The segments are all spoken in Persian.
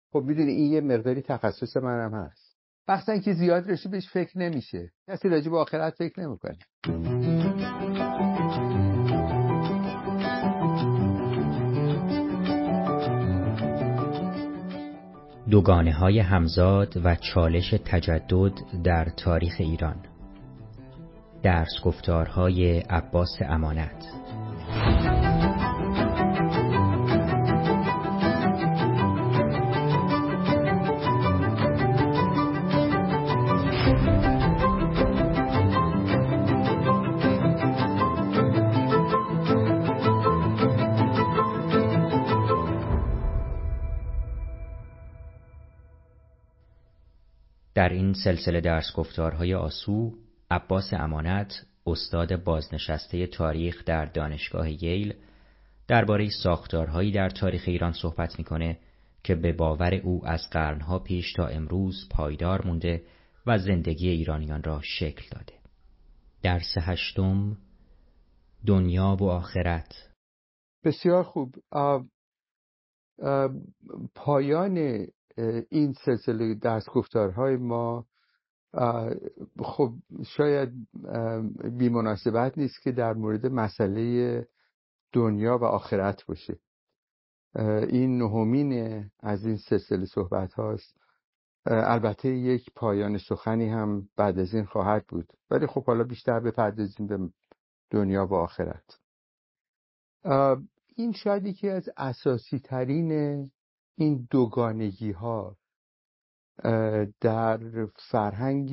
خب میدونی این یه مقداری تخصص منم هست. بحثا که زیاد رشته بهش فکر نمیشه، کسی راجع به آخرت فکر نمیکنه. دوگانه‌های همزاد و چالش تجدد در تاریخ ایران. درس گفتارهای عباس امانت. در این سلسله درس گفتارهای آسو، عباس امانت، استاد بازنشسته تاریخ در دانشگاه ییل، درباره ساختارهایی در تاریخ ایران صحبت میکنه که به باور او از قرنها پیش تا امروز پایدار مونده و زندگی ایرانیان را شکل داده. درس 8، دنیا و آخرت. بسیار خوب. پایان این سلسله درس گفتارهای ما خب شاید بی مناسبت نیست که در مورد مسئله دنیا و آخرت باشه. این نهمین از این سلسله صحبت هاست. البته یک پایان سخنی هم بعد از این خواهد بود، ولی خب حالا بیشتر بپردازیم به دنیا و آخرت. این شاید یکی از اساسی ترین این دوگانگی ها در فرهنگ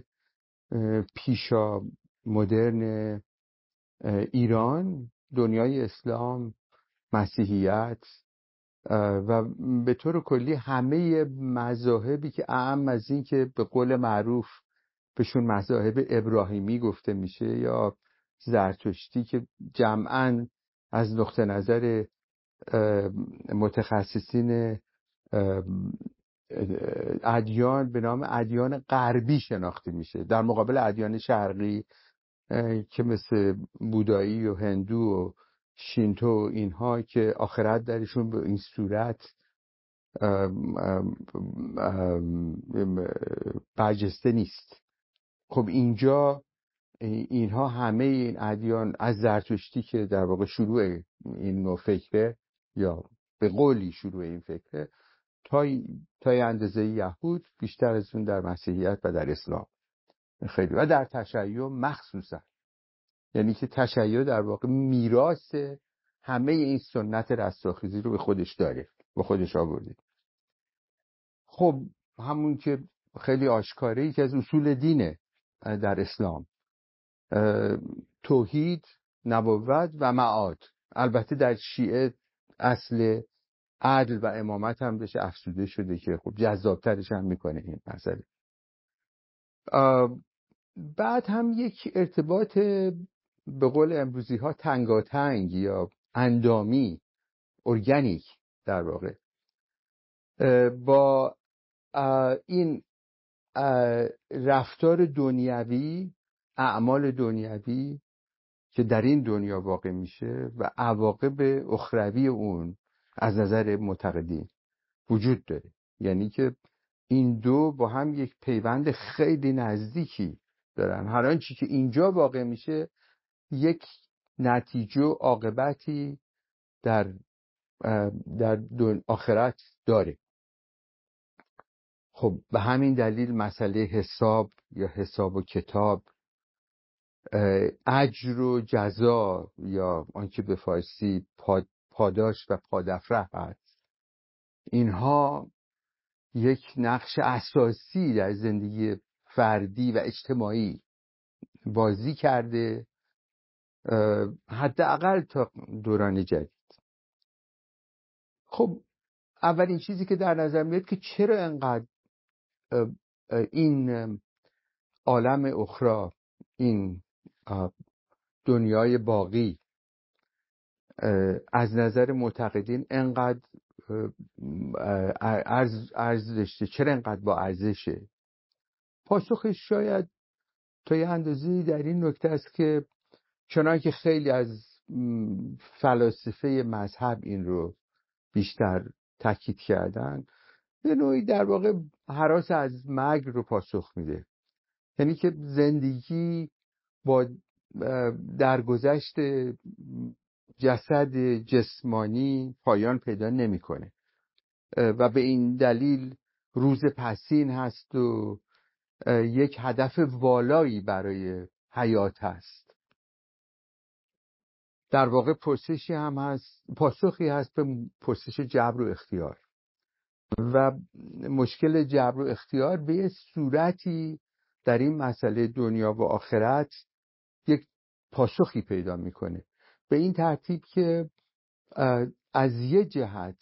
پیشا مدرن ایران، دنیای اسلام، مسیحیت و به طور کلی همه مذاهبی که اعم از این که به قول معروف بهشون مذاهب ابراهیمی گفته میشه یا زرتشتی که جمعاً از نقطه نظر متخصصین ادیان به نام ادیان غربی شناخته میشه، در مقابل ادیان شرقی که مثل بودایی و هندو و شینتو و اینها که آخرت درشون به این صورت برجسته نیست. خب اینجا اینها همه این ادیان از زرتشتی که در واقع شروع این نوع فکره یا به قولی شروع این فکره تا اندازه یهود، بیشتر از اون در مسیحیت و در اسلام خیلی، و در تشیع مخصوصا. یعنی که تشیع در واقع میراث همه این سنت رستاخیزی رو به خودش داره، به خودش آورده. خب همون که خیلی آشکاره، یکی از اصول دینه در اسلام، توحید، نبوت و معاد. البته در شیعه اصل عدل و امامت هم بهش افزوده شده که خب جذابترش هم میکنه این مسئله. بعد هم یک ارتباط به قول امروزی ها تنگاتنگ یا اندامی، ارگانیک در واقع، با این رفتار دنیوی، اعمال دنیوی که در این دنیا واقع میشه و عواقب اخروی اون از نظر معتقدین وجود داره. یعنی که این دو با هم یک پیوند خیلی نزدیکی دارن. هر آنچه که اینجا واقع میشه یک نتیجه و عاقبتی در آخرت داره. خب به همین دلیل مسئله حساب یا حساب و کتاب، اجر و جزا یا آنچه به فارسی پاداش و پادافره هست، اینها یک نقش اساسی در زندگی فردی و اجتماعی بازی کرده، حداقل تا دوران جدید. خب اولین چیزی که در نظر میاد که چرا انقدر این عالم اخری، این دنیای باقی از نظر معتقدین انقدر ارزش داشته، چرا انقدر با ارزشه؟ پاسخش شاید تا یه اندازه‌ای در این نکته است که چنانکه خیلی از فلاسفه مذهب این رو بیشتر تاکید کردن، به نوعی در واقع هراس از مرگ رو پاسخ میده. یعنی که زندگی با درگذشت جسد جسمانی پایان پیدا نمیکنه و به این دلیل روز پسین هست و یک هدف والایی برای حیات هست. در واقع پرسشی هم هست، پاسخی هست به پرسش جبر و اختیار و مشکل جبر و اختیار به یه صورتی در این مسئله دنیا و آخرت یک پاسخی پیدا میکنه، به این ترتیب که از یه جهت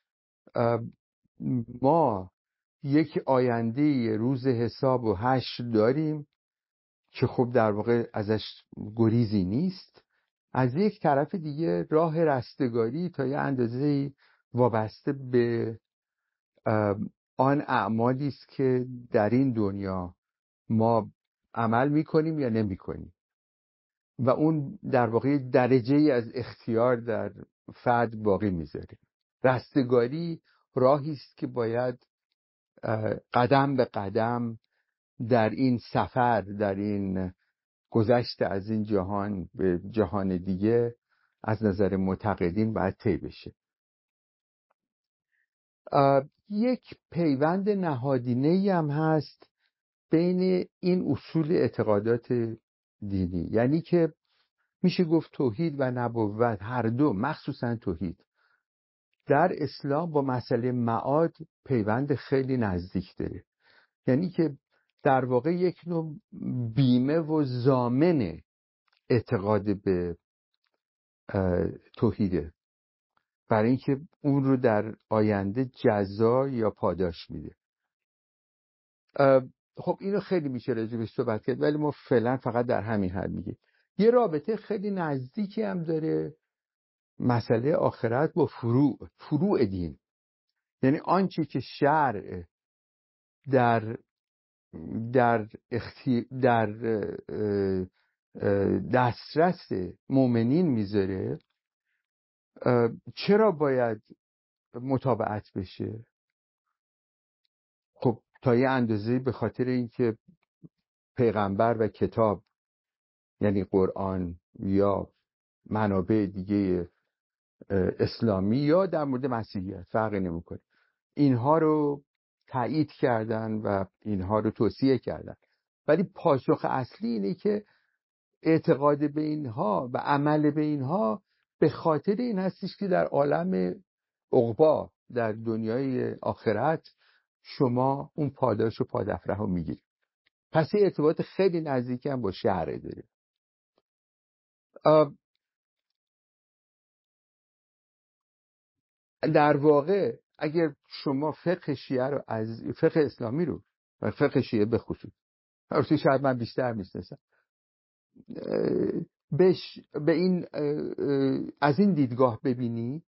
ما یک آینده روز حساب و حشر داریم که خب در واقع ازش گریزی نیست. از یک طرف دیگه راه رستگاری تا یه اندازه وابسته به آن اعمالی است که در این دنیا ما عمل میکنیم یا نمیکنیم و اون در واقع درجه‌ای از اختیار در فرد باقی میذاره. رستگاری راهی است که باید قدم به قدم در این سفر، در این گذشت از این جهان به جهان دیگه از نظر معتقدین باید طی بشه. یک پیوند نهادینه‌ای هم هست بین این اصول اعتقادات دینی، یعنی که میشه گفت توحید و نبوت هر دو، مخصوصا توحید، در اسلام با مسئله معاد پیوند خیلی نزدیک داره. یعنی که در واقع یک نوع بیمه و ضامن اعتقاد به توحیده، برای اینکه اون رو در آینده جزا یا پاداش میده. خب اینو خیلی میشه راجعش صحبت کرد ولی ما فعلا فقط در همین حد میگیم. یه رابطه خیلی نزدیکی هم داره مسئله آخرت با فروع دین، یعنی آنچه که شرع در دسترس مؤمنین میذاره چرا باید متابعت بشه؟ خب تا یه اندازه به خاطر اینکه پیغمبر و کتاب، یعنی قرآن یا منابع دیگه اسلامی یا در مورد مسیحیت فرقی نمیکنه، اینها رو تایید کردن و اینها رو توصیه کردن، ولی پاسخ اصلی اینه که اعتقاد به اینها و عمل به اینها به خاطر این هستش که در عالم عقبا، در دنیای آخرت، شما اون پاداش و پادافره رو میگیرید. پس این ارتباط خیلی نزدیکی هم با شرع داره. در واقع اگر شما فقه شیعه رو از فقه اسلامی رو و فقه شیعه به خصوص، البته شاید من بیشتر میشناسم، به این از این دیدگاه ببینید،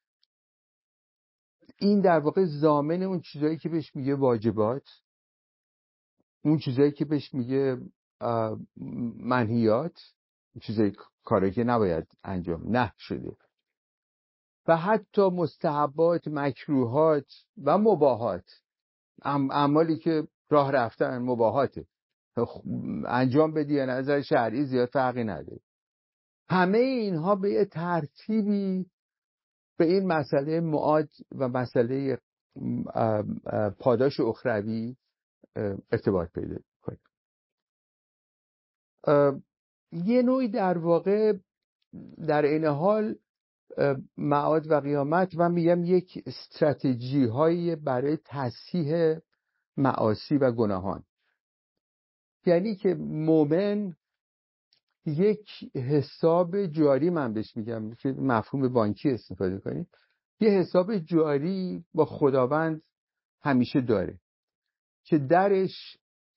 این در واقع ضامن اون چیزایی که بهش میگه واجبات، اون چیزایی که بهش میگه منهیات، چیزایی کاری که نباید انجام نه شده، و حتی مستحبات، مکروهات و مباحات، اعمالی که راه رفتن مباحاته، انجام بدی یا نظر شرعی زیاد فرقی نداره. همه اینها به یه ترتیبی به این مسئله معاد و مسئله پاداش اخروی ارتباط پیدا کنه. یه نوعی در واقع در این حال معاد و قیامت و میگم یک استراتژی هایی برای تصحیح معاصی و گناهان، یعنی که مومن یک حساب جاری، من بهش میگم که مفهوم بانکی استفاده کنیم، یه حساب جاری با خداوند همیشه داره که درش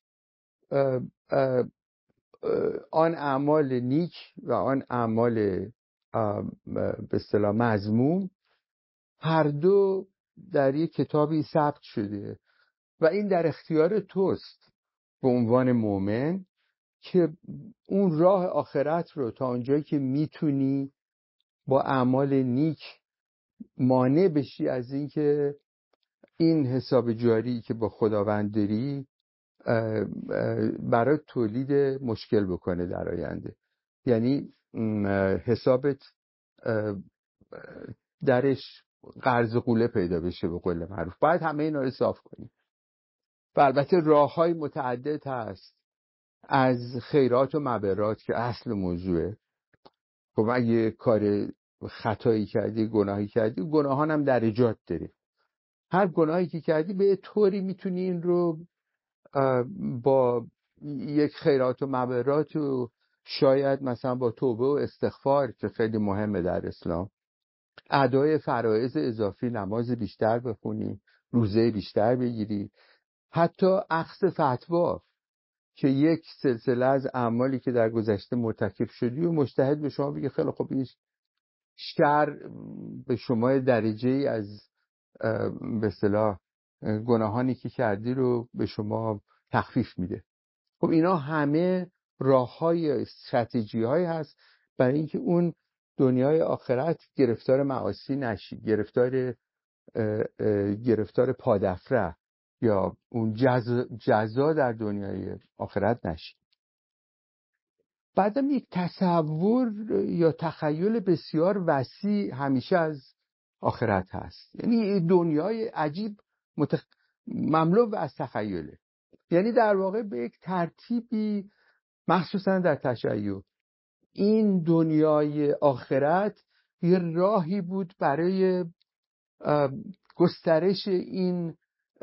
آن اعمال نیک و آن اعمال به اصطلاح مذموم هر دو در یک کتابی ثبت شده و این در اختیار توست به عنوان مؤمن که اون راه آخرت رو تا اونجایی که میتونی با اعمال نیک مانع بشی از اینکه این حساب جاری که با خداوند داری برای تولید مشکل بکنه در آینده. یعنی حسابت درش قرض قوله پیدا بشه به قول معروف. باید همه اینا رو صاف کنی و البته راه‌های متعدد هست، از خیرات و مبرات که اصل موضوعه. خب اگه کار خطایی کردی، گناهی کردی، گناهان هم درجات داره. هر گناهی که کردی به طوری میتونی این رو با یک خیرات و مبرات و شاید مثلا با توبه و استغفار که خیلی مهمه در اسلام، ادای فرایض اضافی، نماز بیشتر بخونی، روزه بیشتر بگیری، حتی اخذ فتوا که یک سلسله از اعمالی که در گذشته مرتکب شدی و مجتهد به شما بگه خیلی خوب این شر به شما درجه ای از به اصطلاح گناهانی که کردی رو به شما تخفیف میده. خب اینا همه راه‌های استراتژی‌هایی هست برای اینکه اون دنیای آخرت گرفتار معاصی نشی، گرفتار پادفره یا اون جزا در دنیای آخرت نشی. بعدم یک تصور یا تخیل بسیار وسیع همیشه از آخرت هست. یعنی دنیای عجیب مملو از تخیله. یعنی در واقع به یک ترتیبی مخصوصا در تشیع این دنیای آخرت یه راهی بود برای گسترش این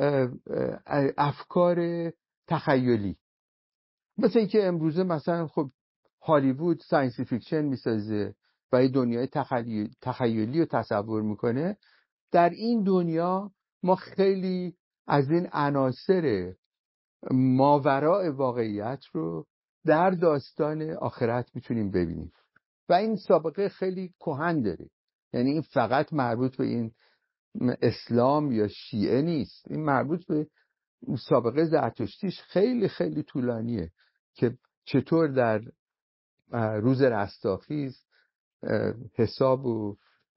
افکار تخیلی. مثل اینکه امروزه مثلا خب هالیوود ساینسی فیکشن میسازه و این دنیای تخیلی رو تصور میکنه. در این دنیا ما خیلی از این عناصر ماوراء واقعیت رو در داستان آخرت میتونیم ببینیم و این سابقه خیلی کهن داره. یعنی این فقط مربوط به این اسلام یا شیعه نیست، این مربوط به سابقه زرتشتیش خیلی خیلی طولانیه که چطور در روز رستاخیز حساب و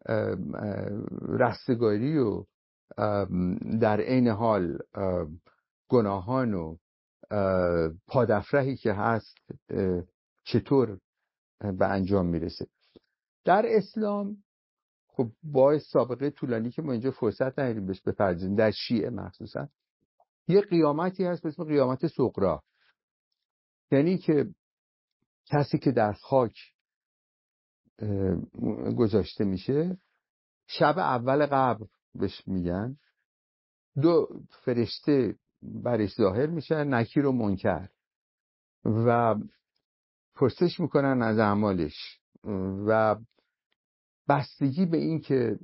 رستگاری و در عین حال گناهان و پادفرهی که هست چطور به انجام میرسه. در اسلام خب با سابقه طولانی که ما اینجا فرصت نداریم بهش بپردازیم، در شیعه مخصوصا یه قیامتی هست به اسم قیامت صغری. یعنی که کسی که در خاک گذاشته میشه، شب اول قبر بهش میگن، دو فرشته برش ظاهر میشن، نکیر و منکر، و پرسش میکنن از اعمالش و بستگی به این که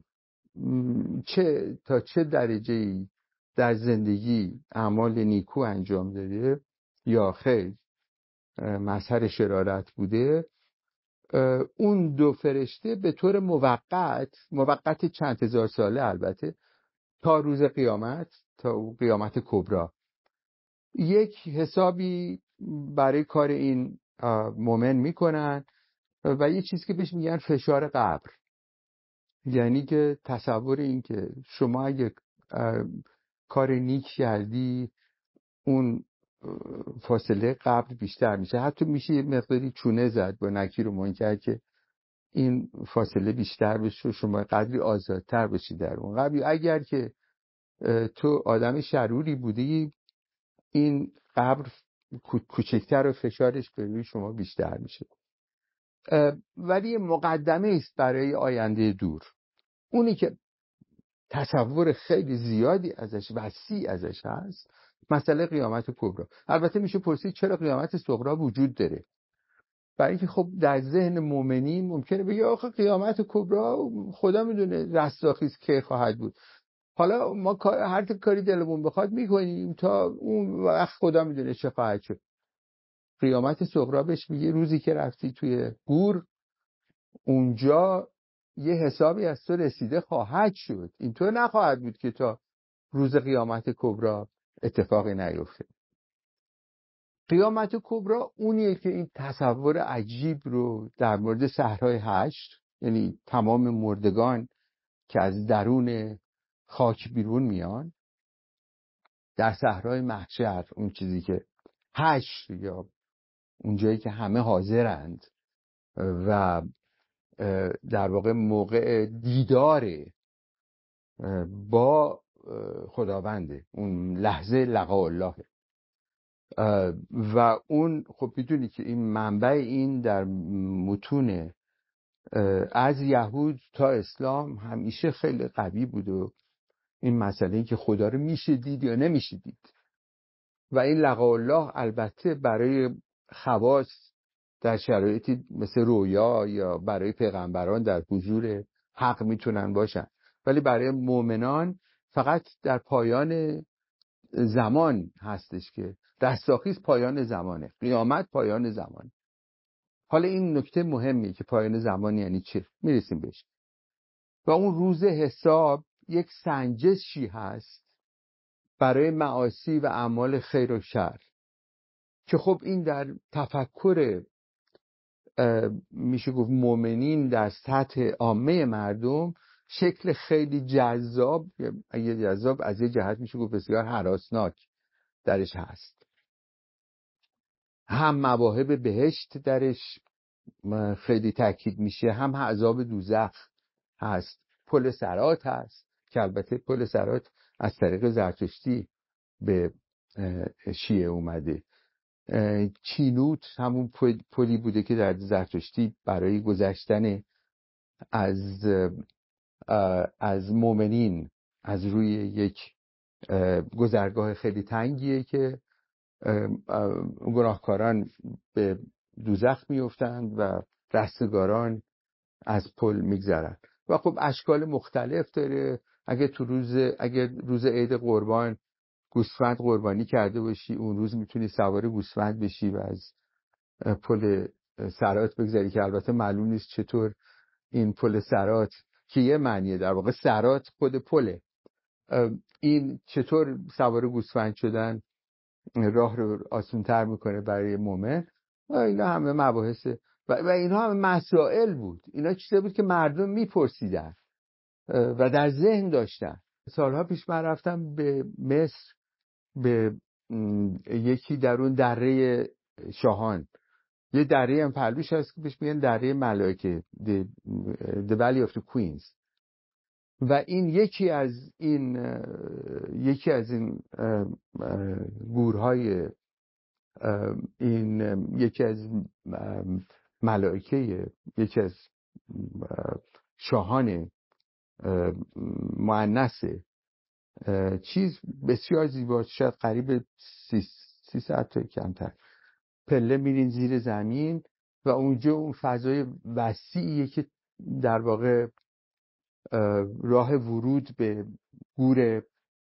تا چه درجه‌ای در زندگی اعمال نیکو انجام داده یا خیر مظهر شرارت بوده، اون دو فرشته به طور موقت چند هزار ساله البته، تا روز قیامت، تا قیامت کبری، یک حسابی برای کار این مومن میکنن و یه چیزی که بهش میگن فشار قبر. یعنی که تصور این که شما اگه کار نیک کردی اون فاصله قبر بیشتر میشه، حتی میشه یه مقداری چونه زد با نکیر و منکر که این فاصله بیشتر بشه و شما قدری آزادتر بشی در اون قبر. اگر که تو آدم شروری بودی، این قبر کوچکتر و فشارش به روی شما بیشتر میشه. ولی مقدمه است برای آینده دور، اونی که تصور خیلی زیادی ازش، وسیع ازش هست، مسئله قیامت کبری. البته میشه پرسید چرا قیامت صغری وجود داره؟ برای اینکه خب در ذهن مؤمنین ممکنه بگه آخه قیامت کبری خدا میدونه رستاخیز کی خواهد بود، حالا ما هر کاری دلمون بخواد میکنیم تا اون وقت خدا میدونه چه خواهد شد. قیامت صغری بهش میگه روزی که رفتی توی گور، اونجا یه حسابی از تو رسیده خواهد شد، اینطور نخواهد بود که تا روز قیامت کبری اتفاقی نیفته. قیامت کبری اونیه که این تصور عجیب رو در مورد صحرای حشر، یعنی تمام مردگان که از درون خاک بیرون میان در صحرای محشر، اون چیزی که حشر یا اون جایی که همه حاضرند و در واقع موقع دیدار با خداونده، اون لحظه لقاء الله. و اون خب میدونی که این منبع این در متون از یهود تا اسلام همیشه خیلی قوی بود و این مسئله این که خدا رو میشه دید یا نمیشه دید. و این لقاء الله البته برای خواص در شرایطی مثل رویا یا برای پیغمبران در حضور حق میتونن باشن، ولی برای مؤمنان فقط در پایان زمان هستش که رستاخیز پایان زمانه، قیامت پایان زمانه. حالا این نکته مهمیه که پایان زمان یعنی چه، میرسیم بهش. و اون روز حساب یک سنجشی هست برای معاصی و اعمال خیر و شر که خب این در تفکر میشه گفت مؤمنین در سطح عامه مردم شکل خیلی جذاب، اگه جذاب از یه جهت میشه گفت بسیار هراسناک درش هست. هم مواهب بهشت درش خیلی تاکید میشه، هم عذاب دوزخ هست، پل صراط هست که البته پل صراط از طریق زرتشتی به شیعه اومده. چینوت همون پلی بوده که در زرتشتی برای گذشتن از مؤمنین از روی یک گذرگاه خیلی تنگیه که گناهکاران به دوزخ میفتند و رستگاران از پل میگذرن. و خب اشکال مختلف داره. اگه روز عید قربان گوسفند قربانی کرده باشی، اون روز میتونی سوار گوسفند بشی و از پل صراط بگذری، که البته معلوم نیست چطور این پل صراط که یه معنیه، در واقع صراط خود پله، این چطور سوار گوسفند شدن راه رو آسان‌تر میکنه برای مومن. و اینا همه مباحثه و اینا همه مسائل بود. اینا چیزی بود که مردم میپرسیدن و در ذهن داشتن. سالها پیش من رفتم به مصر، به یکی در اون دره شاهان، یه دره هم پهلوش هست که بهش میگن دره ملائکه، the Valley of the Queens. و این یکی از این گورهای این یکی از ملائکه، یکی از شاهان مؤنث چیز بسیار زیباست، شاید قریب 300 تا کمتر پله میرین زیر زمین و اونجا اون فضای وسیعیه که در واقع راه ورود به گور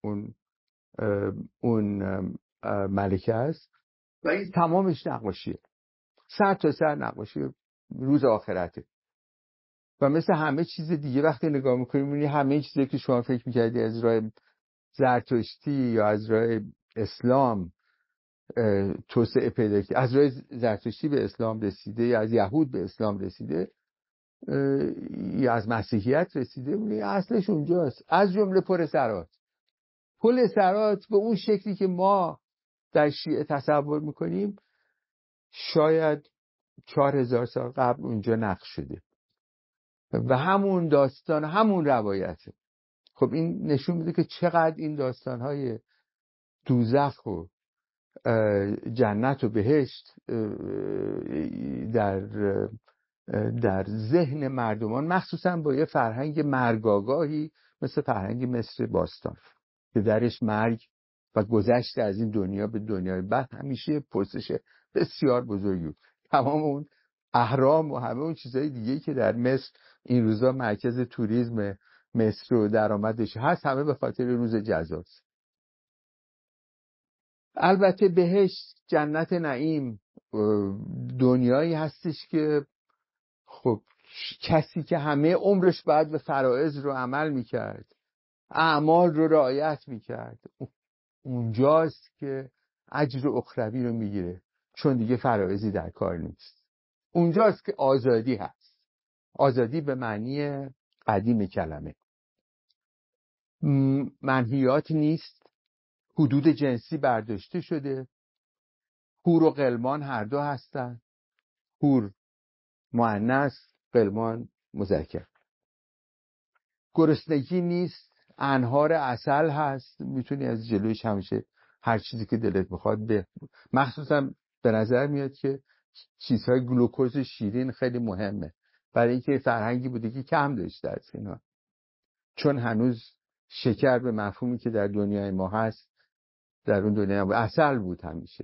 اون ملکه است و این تمامش نقاشیه، سر تا سر نقاشی روز آخرته. و مثل همه چیز دیگه وقتی نگاه میکنیم میبینی همه چیزی که شما فکر میکردی از راه زرتشتی یا از راه اسلام توسعه پیدا کرده، از راه زرتشتی به اسلام رسیده یا از یهود به اسلام رسیده یا از مسیحیت رسیده، میبینی اصلش اونجاست. از جمله پل صراط به اون شکلی که ما در شیعه تصور میکنیم شاید 4000 سال قبل اونجا نقش شده و همون داستان، همون روایته. خب این نشون میده که چقدر این داستانهای دوزخ و جنت و بهشت در ذهن مردمان، مخصوصا با یه فرهنگ مرگاگاهی مثل فرهنگ مصر باستان که درش مرگ و گذشت از این دنیا به دنیای بعد همیشه پرسش بسیار بزرگی بود. تمام اون اهرام و همه اون چیزهای دیگه که در مصر این روزا مرکز توریسم مصر و درآمدش هست، همه به خاطر روز جزاست. البته بهشت، جنت نعیم، دنیایی هستش که خب کسی که همه عمرش بعد به فرائض رو عمل میکرد، اعمال رو رعایت میکرد، اونجاست که اجر اخروی رو میگیره، چون دیگه فرائضی در کار نیست. اونجاست که آزادی هست، آزادی به معنی قدیم کلمه، منهیات نیست، حدود جنسی برداشته شده. حور و غلمان هر دو هستن، حور مؤنث، غلمان مذکر. گرسنگی نیست، انهار عسل هست، میتونی از جلویش همیشه هر چیزی که دلت بخواد مخصوصا به نظر میاد که چیزهای گلوکوز شیرین خیلی مهمه، برای اینکه فرهنگی بوده که کم داشته از اینا، چون هنوز شکر به مفهومی که در دنیای ما هست در اون دنیا بود. عسل بود همیشه.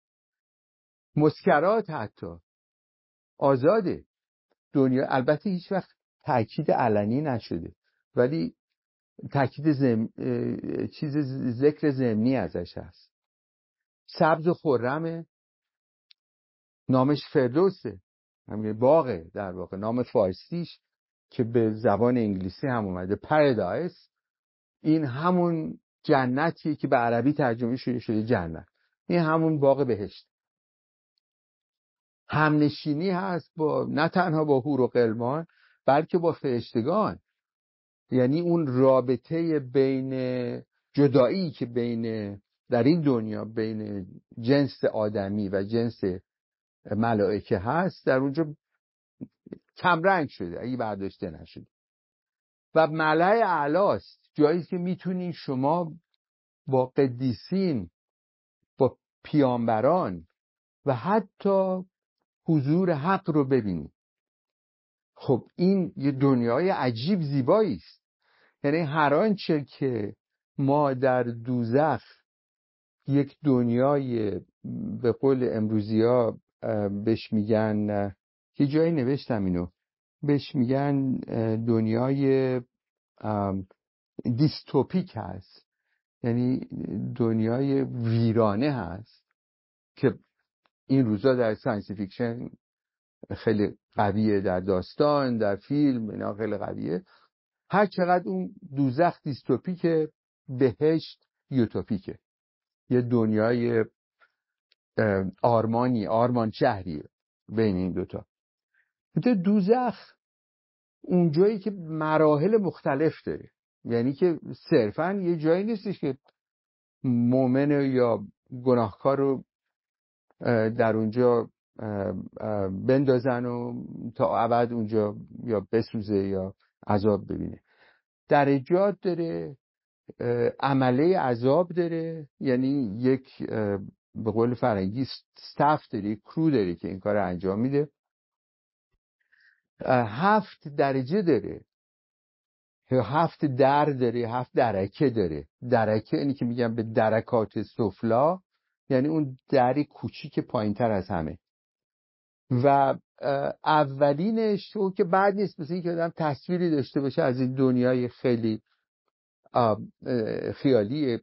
مسکرات حتی آزاده دنیا، البته هیچ وقت تأکید علنی نشده ولی تأکید چیز ذکر ضمنی ازش هست. سبز و خرمه، نامش فردوسه، همین باغه در واقع، نام فارسیش که به زبان انگلیسی هم اومده پارادایس، این همون جنتیه که به عربی ترجمه شده جنت، این همون باغ بهشت. همنشینی هست با نه تنها با حور و غلمان بلکه با فرشتگان، یعنی اون رابطه بین جدایی که بین در این دنیا بین جنس آدمی و جنس ملائکه هست در اونجا کمرنگ شده اگه برداشته نشده. و ملأ اعلاست، جایی که میتونین شما با قدیسین، با پیامبران و حتی حضور حق رو ببینید. خب این یه دنیای عجیب زیبایی است. یعنی هر آنچه که ما در دوزخ یک دنیای به قول امروزی‌ها بهش میگن، یه جایی نوشتم اینو، بهش میگن دنیای دیستوپیک هست، یعنی دنیای ویرانه هست که این روزا در ساینس فیکشن خیلی قویه، در داستان، در فیلم اینا خیلی قویه. هر چقدر اون دوزخ دیستوپیکه، بهشت یوتوپیکه، یه دنیای آرمان شهریه بین این دوتا. دوزخ اونجایی که مراحل مختلف داره، یعنی که صرفاً یه جایی نیستش که مؤمن یا گناهکار رو در اونجا بندازن و تا ابد اونجا یا بسوزه یا عذاب ببینه. درجات داره، عمله عذاب داره، یعنی یک به قول فرنگی استاف داره، کرو داره که این کار انجام میده. 7 درجه داره، 7 در داره، 7 درکه داره. درکه اینی که میگم به درکات سفلا، یعنی اون دری کوچیک پایینتر از همه. و اولینش تو که بعد نیست، مثل این که آدم تصویری داشته باشه از این دنیای خیلی خیالی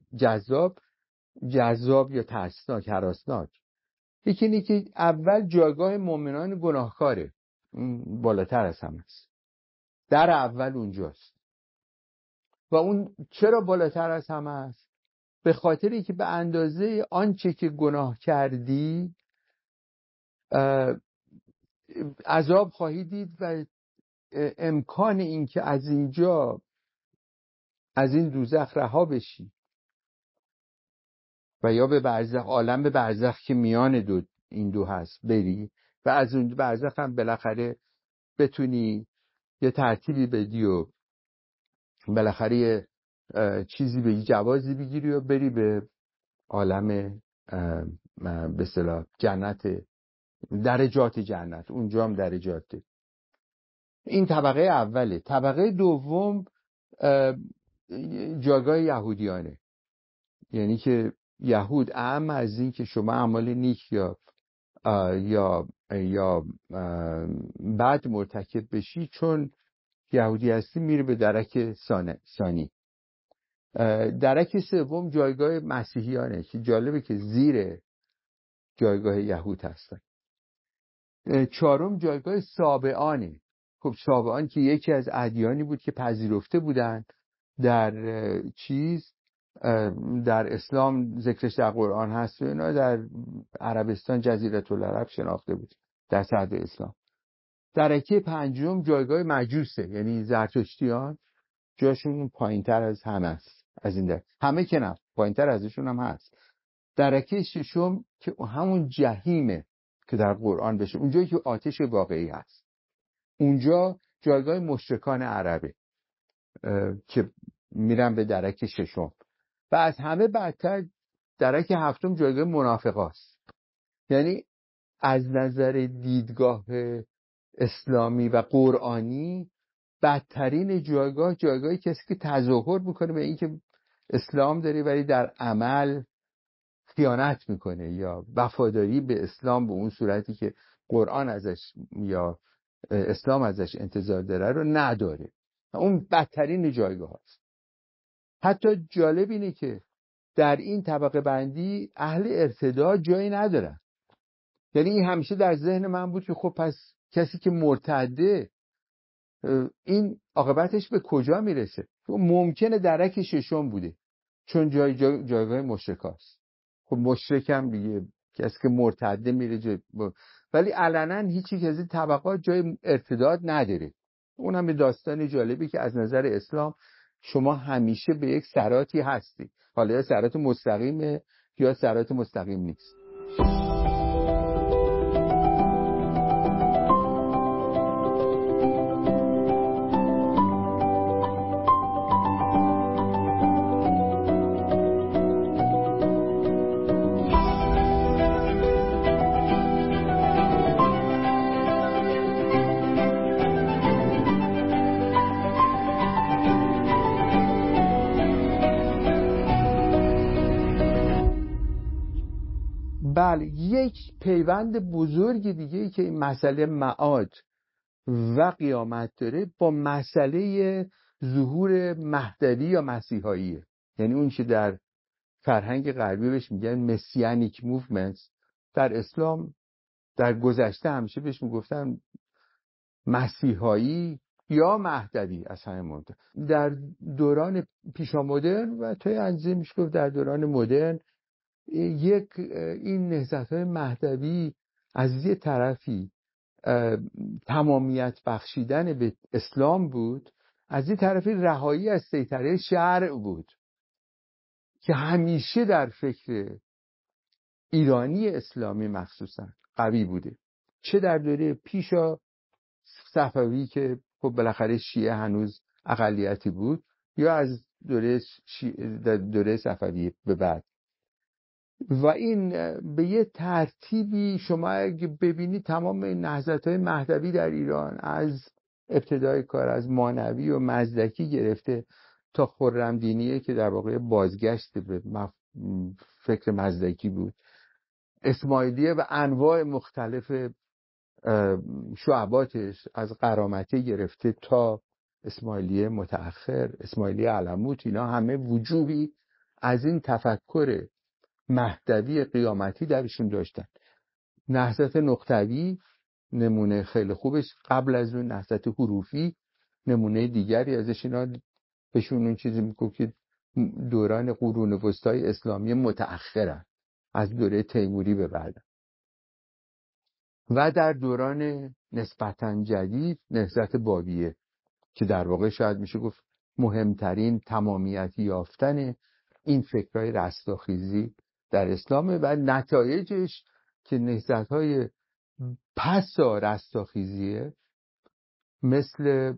جذاب یا ترسناک، هراسناک. یکی اینه که اول جایگاه مؤمنان گناهکاره، بالاتر از همه است، در اول اونجاست. و اون چرا بالاتر از همه است؟ به خاطری که به اندازه آنچه که گناه کردی عذاب خواهی دید و امکان این که از اینجا، از این دوزخ رها بشی و یا به برزخ، عالم برزخ که میان این دو هست بری و از اون برزخ هم بالاخره بتونی یه ترتیبی بدی و بالاخره یه چیزی بگی، جوازی بگیری و بری به عالم به اصطلاح جنت، درجات جنت. اونجا هم درجاته. این طبقه اوله. طبقه دوم جایگاه یهودیانه، یعنی که یهود اعم از این که شما اعمال نیک یا بد مرتکب بشی، چون یهودی هستی میره به درک ثانی. درک سوم جایگاه مسیحیانه که جالبه که زیر جایگاه یهود هستن. چهارم جایگاه سابعانه. خب سابعان که یکی از ادیانی بود که پذیرفته بودن در در اسلام، ذکرش در قرآن هست و اینا، در عربستان جزیره العرب شناخته بود در صدر اسلام. درکه پنجم جایگاه مجوسه، یعنی زرتشتیان، جاشون پایین‌تر از همه است. از این در همه که نه، پایینتر ازشون هم هست. درکه ششم که همون جهیمه که در قرآن بشه، اونجایی که آتش واقعی هست، اونجا جایگاه مشرکان عربه که میرن به درک ششم. و از همه بدتر درک هفتم جایگاه منافقاست. یعنی از نظر دیدگاه اسلامی و قرآنی بدترین جایگاهی کسی که تظاهر میکنه به این که اسلام داره ولی در عمل خیانت میکنه یا وفاداری به اسلام به اون صورتی که قرآن ازش یا اسلام ازش انتظار داره رو نداره. اون بدترین جایگاه هست. حتی جالب اینه که در این طبقه بندی اهل ارتداد جایی ندارن. یعنی این همیشه در ذهن من بود که خب پس کسی که مرتده این عاقبتش به کجا میرسه؟ ممکنه درک ششم بوده چون جایگاه مشرکاست. خب مشرکم دیگه کسی که مرتده میره ولی علنا هیچی که از این طبقات جای ارتداد نداره. اونم به داستان جالبی که از نظر اسلام شما همیشه به یک صراطی هستی، حالا یا صراط مستقیمه یا صراط مستقیم نیست. بله، یک پیوند بزرگ دیگه ای که این مسئله معاد و قیامت داره با مسئله ظهور مهدوی یا مسیحاییه. یعنی اون که در فرهنگ غربی بهش میگن مسیانیک موومنتس، در اسلام در گذشته همیشه بهش میگفتن مسیحایی یا مهدوی. از همه مهمتر در دوران پیشامدرن و تا اندازه میشه گفت در دوران مدرن این نهضت‌های مهدوی از یه طرفی تمامیت بخشیدن به اسلام بود، از یه طرفی رهایی از سیطره شرع بود که همیشه در فکر ایرانی اسلامی مخصوصا قوی بوده، چه در دوره پیشا صفوی که خب بالاخره شیعه هنوز اقلیتی بود یا از دوره صفوی به بعد. و این به یه ترتیبی شما اگه ببینید تمام نهضت‌های مهدوی در ایران از ابتدای کار از مانوی و مزدکی گرفته تا خرمدینیه که در واقع بازگشت به فکر مزدکی بود، اسماعیلیه و انواع مختلف شعباتش از قرامته گرفته تا اسماعیلیه متأخر، اسماعیلیه علموت، اینا همه وجوهی از این تفکر مهدوی قیامتی درشون داشتن. نهضت نقطوی نمونه خیلی خوبش، قبل از اون نهضت حروفی نمونه دیگری ازش. اینا بهشون اون چیزی میگه که دوران قرون وسطای اسلامی متأخرن، از دوره تیموری به بعد. و در دوران نسبتاً جدید نهضت بابیه که در واقع شاید میشه گفت مهمترین تمامیت یافتن این فکرهای رستاخیزی در اسلامه و نتایجش که نهضت‌های پسا رستاخیزیه مثل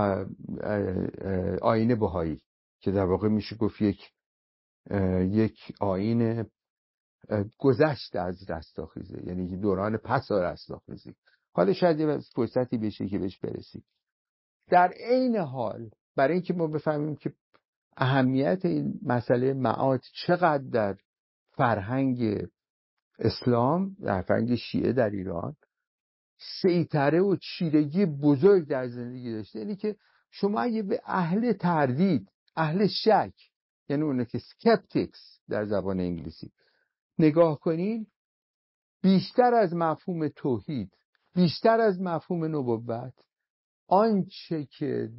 آیین بهایی که در واقع میشه گفت یک آیین گذشت از رستاخیزی، یعنی دوران پسا رستاخیزی. حالا شاید یه فرصتی بشه که بهش برسیم. در عین حال برای اینکه ما بفهمیم که اهمیت این مسئله معاد چقدر در فرهنگ اسلام، در فرهنگ شیعه در ایران سیطره و چیرگی بزرگ در زندگی داشته، یعنی که شما اگه به اهل تردید، اهل شک، یعنی اونه که skeptics در زبان انگلیسی نگاه کنین، بیشتر از مفهوم توحید، بیشتر از مفهوم نبوت، آنچه که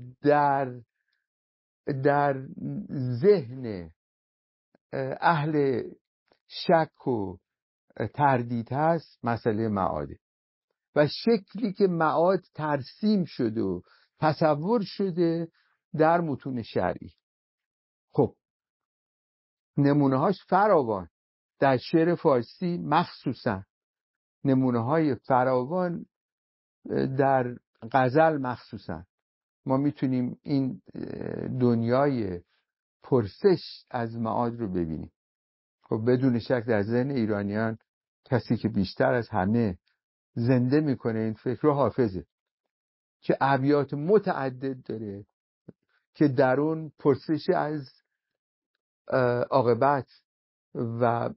در ذهن اهل شک و تردید هست مسئله معاده و شکلی که معاد ترسیم شده و تصور شده در متون شرعی. خب نمونه‌هاش فراوان، در شعر فارسی مخصوصا نمونه‌های فراوان، در غزل مخصوصا ما میتونیم این دنیای پرسش از معاد رو ببینیم. خب بدون شک در ذهن ایرانیان کسی که بیشتر از همه زنده میکنه این فکر رو حافظه که ابیات متعدد داره که در اون پرسش از عاقبت و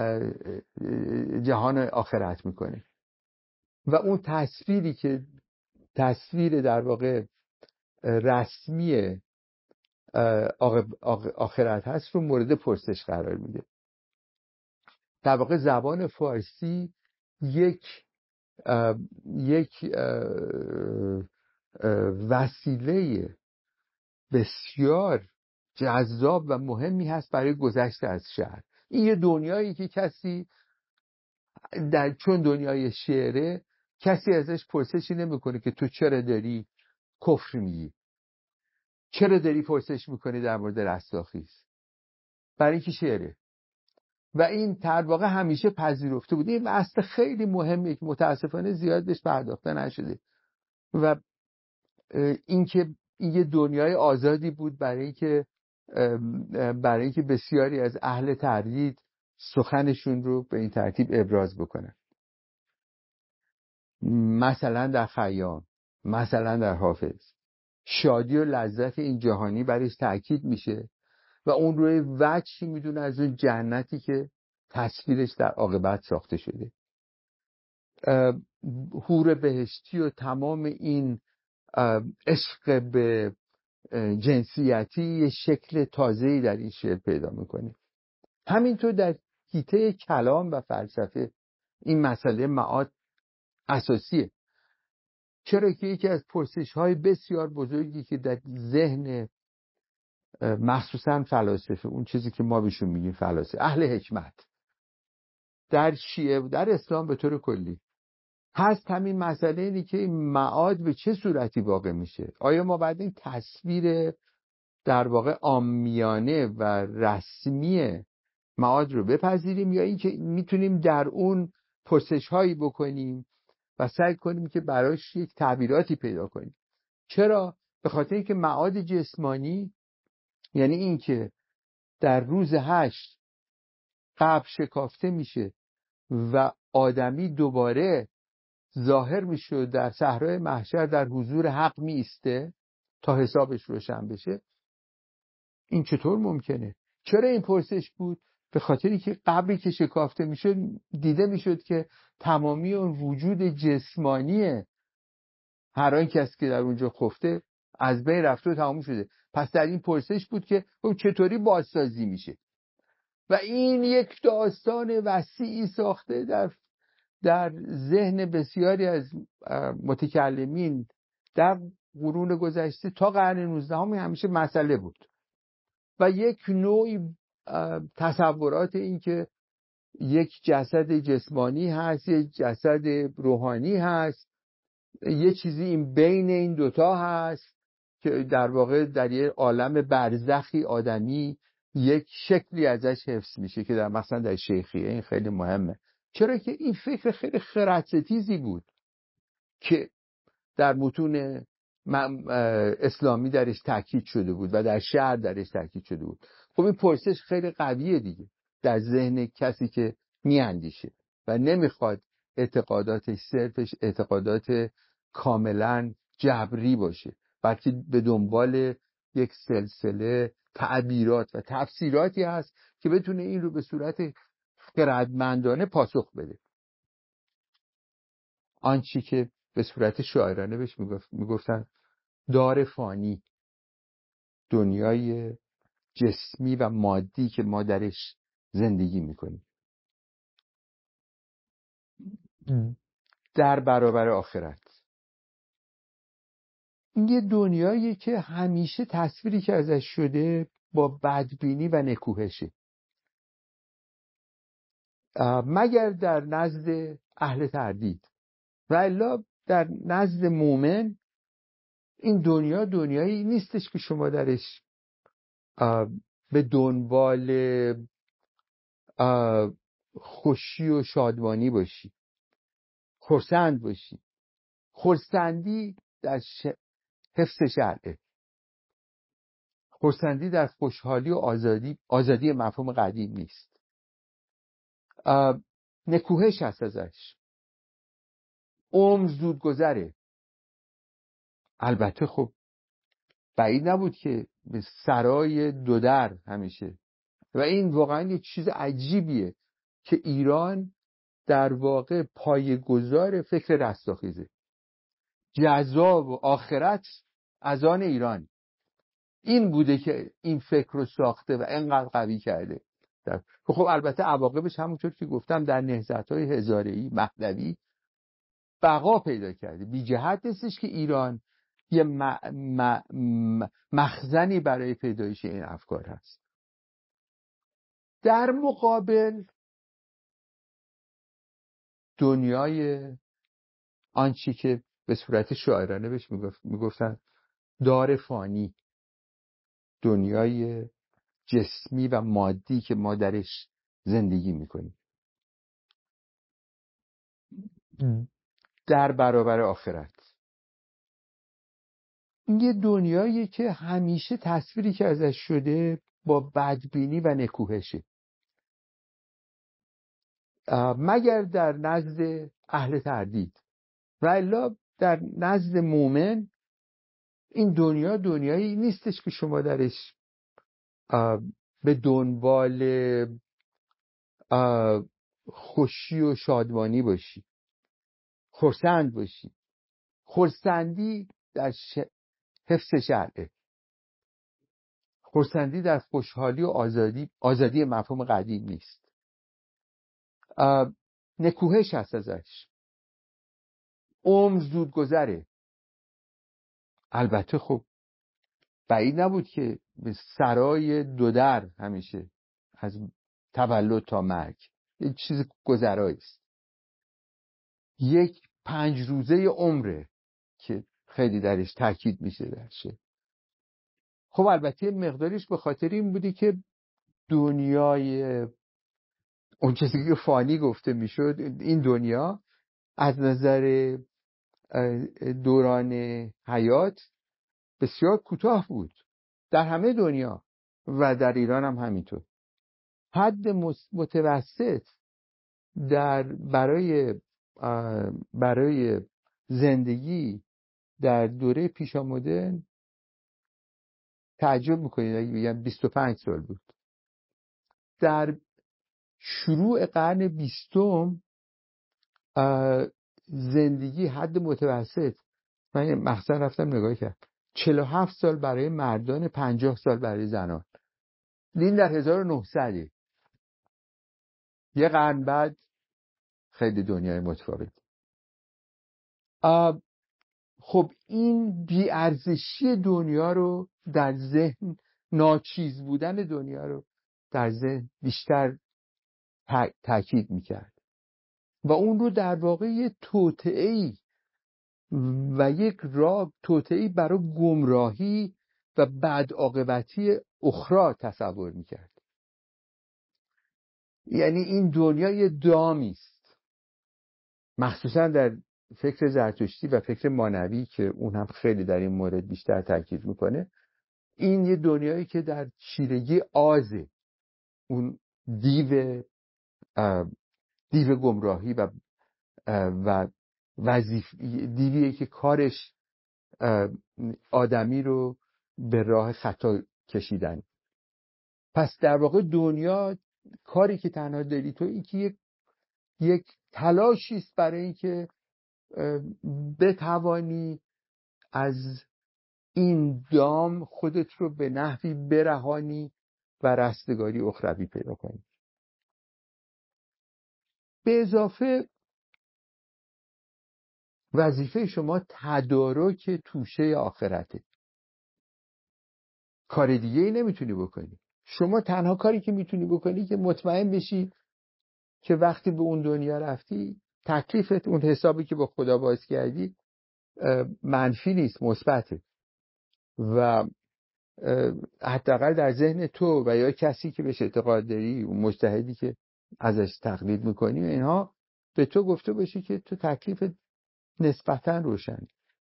جهان آخرت میکنه و اون تصویری که تصویر در واقع رسمی آخرت هست رو مورد پرسش قرار میده. در واقع زبان فارسی یک وسیله بسیار جذاب و مهمی هست برای گذشت از شر. این یه دنیایی که کسی چون دنیای شعره کسی ازش پرسشی نمیکنه که تو چرا داری کفر میگی، چرا داری پرسش میکنی در مورد رستاخیز، برای اینکه شعره. و این در واقع همیشه پذیرفته بود. این اصل خیلی مهمه که متاسفانه زیاد بهش پرداخته نشده و اینکه این یه دنیای آزادی بود برای اینکه بسیاری از اهل تردید سخنشون رو به این ترتیب ابراز بکنن. مثلا در خیام، مثلا در حافظ، شادی و لذت این جهانی برایش تأکید میشه و اون روی وجهی میدونه از اون جنتی که تصویرش در عاقبت ساخته شده. حور بهشتی و تمام این عشق به جنسیتی یه شکل تازه‌ای در این شعر پیدا میکنه. همینطور در حیطه کلام و فلسفه این مسئله معاد اساسیه، چرا که یکی از پرسش‌های بسیار بزرگی که در ذهن مخصوصا فلاسفه، اون چیزی که ما بهشون میگیم فلاسفه، اهل حکمت، در شیعه و در اسلام به طور کلی هست همین مسئله اینی که این معاد به چه صورتی واقع میشه. آیا ما بعد این تصویر در واقع عامیانه و رسمی معاد رو بپذیریم یا اینکه میتونیم در اون پرسش‌هایی بکنیم و سعی کنیم که براش یک تعبیراتی پیدا کنیم. چرا؟ به خاطر اینکه معاد جسمانی یعنی اینکه در روز 8 قبر شکافته میشه و آدمی دوباره ظاهر میشه در صحرای محشر در حضور حق میسته تا حسابش روشن بشه. این چطور ممکنه؟ چرا این پرسش بود؟ به خاطری که قبری که شکافته میشد دیده میشد که تمامی اون وجود جسمانی هر آن کسی که در اونجا خفته از بین رفته و تمام شده. پس در این پرسش بود که چطوری بازسازی میشه و این یک داستان وسیعی ساخته در ذهن بسیاری از متکلمین در قرون گذشته تا قرن 19 همیشه مسئله بود و یک نوعی تصورات این که یک جسد جسمانی هست، یک جسد روحانی هست، یه چیزی این بین این دوتا هست که در واقع در یه عالم برزخی آدمی یک شکلی ازش حفظ میشه که در مثلا در شیخیه این خیلی مهمه. چرا که این فکر خیلی خردستیزی بود که در متون اسلامی درش تاکید شده بود و در شعر درش تاکید شده بود. خب این پرسش خیلی قویه دیگه در ذهن کسی که میاندیشه و نمیخواد اعتقاداتش صرفش اعتقادات کاملا جبری باشه، بلکه به دنبال یک سلسله تعبیرات و تفسیراتی هست که بتونه این رو به صورت خردمندانه پاسخ بده. آنچه که به صورت شاعرانه بهش میگفتن دار فانی، دنیای جسمی و مادی که ما درش زندگی میکنیم در برابر آخرت. این یه دنیایی که همیشه تصویری که ازش شده با بدبینی و نکوهشه، مگر در نزد اهل تردید و الا در نزد مومن این دنیا دنیایی نیستش که شما درش به دنبال خوشی و شادمانی باشی، خرسند باشی. خرسندی در حفظ شرعه، خرسندی در خوشحالی و آزادی مفهوم قدیم نیست. نکوهش هست ازش، عمر زود گذره. البته خب بعید نبود که به سرای دودر همیشه، و این واقعا یه چیز عجیبیه که ایران در واقع پایه‌گذار فکر رستاخیزه. جزا و آخرت از آن ایران این بوده که این فکر رو ساخته و اینقدر قوی کرده. خب البته عواقبش همونطور که گفتم در نهضت‌های هزاره‌ای مهدوی بقا پیدا کرده. بی جهت نیستش که ایران یه مخزنی برای پیدایش این افکار هست. در مقابل دنیای آنچه که به صورت شاعرانه بهش میگفتن دار فانی، دنیای جسمی و مادی که ما درش زندگی میکنیم، در برابر آخرت، این یه دنیایی که همیشه تصویری که ازش شده با بدبینی و نکوهشه، مگر در نزد اهل تردید، و الا در نزد مومن این دنیا دنیایی نیستش که شما درش به دنبال خوشی و شادمانی باشی، خرسند باشی. خرسندی در حفظ شرعه، خرسندی در خوشحالی و آزادی مفهوم قدیم نیست. نکوهش هست ازش، عمر زود گذره. البته خب بعید نبود که به سرای دودر همیشه از تولد تا مرگ یک چیز گذرایی است. یک 5 روزه عمره که خیلی درش تاکید میشه درشه. خب البته مقدارش به خاطر این بودی که دنیای اون چیزی که فانی گفته میشد، این دنیا از نظر دوران حیات بسیار کوتاه بود در همه دنیا و در ایران هم همینطور. حد متوسط برای زندگی در دوره پیشامدرن تعجب میکنید اگه بگم 25 سال بود. در شروع قرن 20 زندگی حد متوسط، من مثلا رفتم نگاه کردم، 47 سال برای مردان، 50 سال برای زنان. این در 1900 یه قرن بعد خیلی دنیای متفاوت. خب این بی‌ارزشی دنیا رو در ذهن، ناچیز بودن دنیا رو در ذهن بیشتر تاکید میکرد و اون رو در واقع یه توطئه‌ای و یک راه توطئه‌ای برای گمراهی و بدعاقبتی اخرى تصور میکرد. یعنی این دنیا یه دامی است، مخصوصا در فکر زرتشتی و فکر مانوی که اون هم خیلی در این مورد بیشتر تاکید میکنه. این یه دنیایی که در چیرگی آزه، اون دیو گمراهی و دیویه که کارش آدمی رو به راه خطا کشیدن. پس در واقع دنیا کاری که تنها داری تو این که یک تلاشی است برای اینکه بتوانی از این دام خودت رو به نحوی برهانی و رستگاری اخروی پیدا کنی. به اضافه وظیفه شما تدارک توشه آخرته. کار دیگه ای نمیتونی بکنی. شما تنها کاری که میتونی بکنی که مطمئن بشی که وقتی به اون دنیا رفتی تکلیفت، اون حسابی که با خدا باز کردی، منفی نیست، مثبته. و حداقل در ذهن تو و یا کسی که بهش اعتقاد داری، اون مجتهدی که ازش تقلید میکنی و اینها به تو گفته باشه که تو تکلیف نسبتا روشن.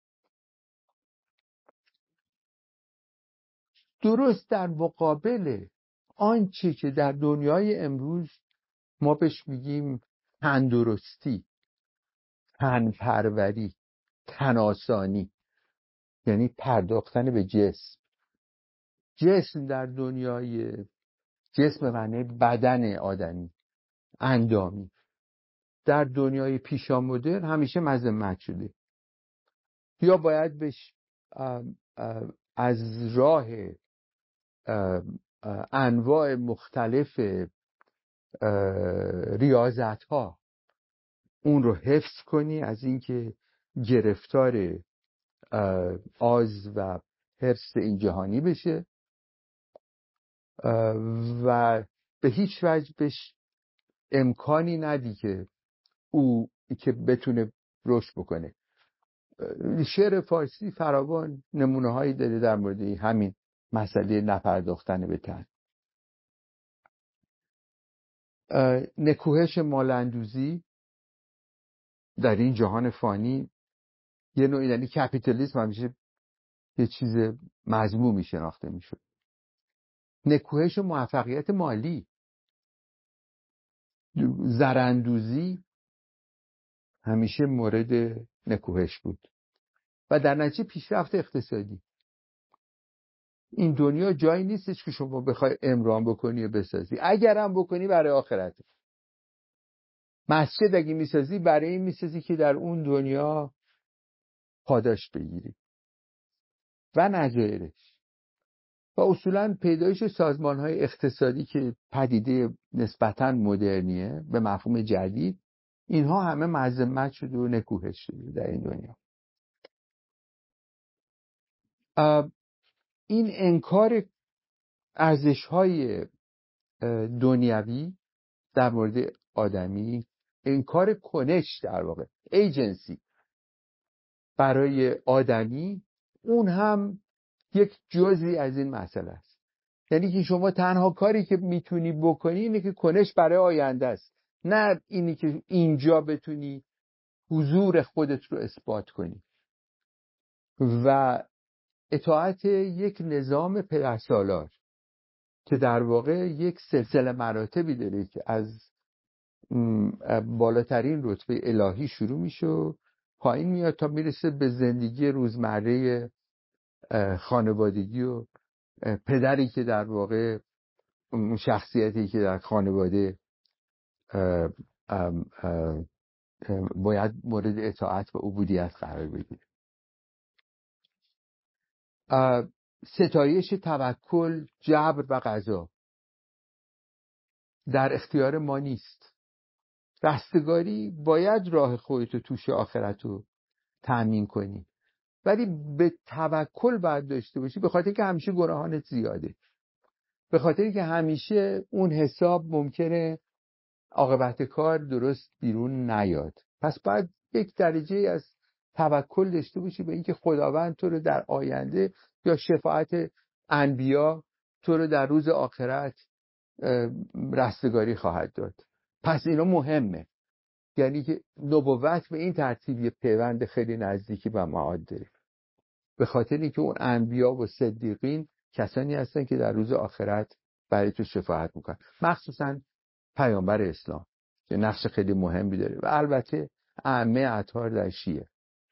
درست در مقابل آنچه که در دنیای امروز ما بهش میگیم تندرستی، تنپروری، تناسانی، یعنی پرداختن به جسم. جسم در دنیای جسم معنی بدن آدمی، اندامی، در دنیای پیشامدرن همیشه مذمت شده، یا باید بهش از راه انواع مختلف ریاضت ها اون رو حفظ کنی از اینکه گرفتار آز و حرص این جهانی بشه و به هیچ وجه بهش امکانی ندی که او که بتونه رشد بکنه. شعر فارسی فراوان نمونه هایی داره در مورد همین مسئله نپرداختن به تن. نکوهش مالندوزی در این جهان فانی یه نوعی، یعنی کپیتالیسم همیشه یه چیز مذمومی شناخته میشد. نکوهش موفقیت مالی، زراندوزی همیشه مورد نکوهش بود و در نتیجه پیشرفت اقتصادی. این دنیا جایی نیستش که شما بخوای امران بکنی و بسازی، اگرم بکنی برای آخرت. مسجد اگه میسازی برای این میسازی که در اون دنیا پاداش بگیری و نظایرش. و اصولا پیدایش سازمان‌های اقتصادی که پدیده نسبتاً مدرنیه به مفهوم جدید، اینها همه مذمت شده و نکوهش شده در این دنیا. این انکار ارزش‌های دنیوی در مورد آدمی، انکار کنش در واقع ایجنسی برای آدمی، اون هم یک جزئی از این مسئله است. یعنی که شما تنها کاری که میتونی بکنی اینه که کنش برای آینده است، نه اینی که اینجا بتونی حضور خودت رو اثبات کنی. و اطاعت یک نظام پدرسالار که در واقع یک سلسله مراتبی داره که از بالاترین رتبه الهی شروع میشه و پایین میاد تا میرسه به زندگی روزمره خانوادگی و پدری که در واقع شخصیتی که در خانواده باید مورد اطاعت و عبودیت قرار بگیره. ستایش توکل، جبر و قضا در اختیار ما نیست. رستگاری باید راه خودتو توش آخرت رو تأمین کنی، ولی به توکل باید داشته باشی، به خاطر که همیشه گناهانت زیاده، به خاطر که همیشه اون حساب ممکنه عاقبت کار درست بیرون نیاد. پس باید یک درجه از توکل داشته باشی به اینکه خداوند تو رو در آینده یا شفاعت انبیا تو رو در روز آخرت رستگاری خواهد داد. پس اینا مهمه، یعنی که نبوت به این ترتیب یه پیوند خیلی نزدیکی با معاد داره، به خاطر اینکه اون انبیا و صدیقین کسانی هستن که در روز آخرت برای تو شفاعت میکنن، مخصوصا پیامبر اسلام که نقش خیلی مهمی داره و البته ائمه اطهار در شیعه.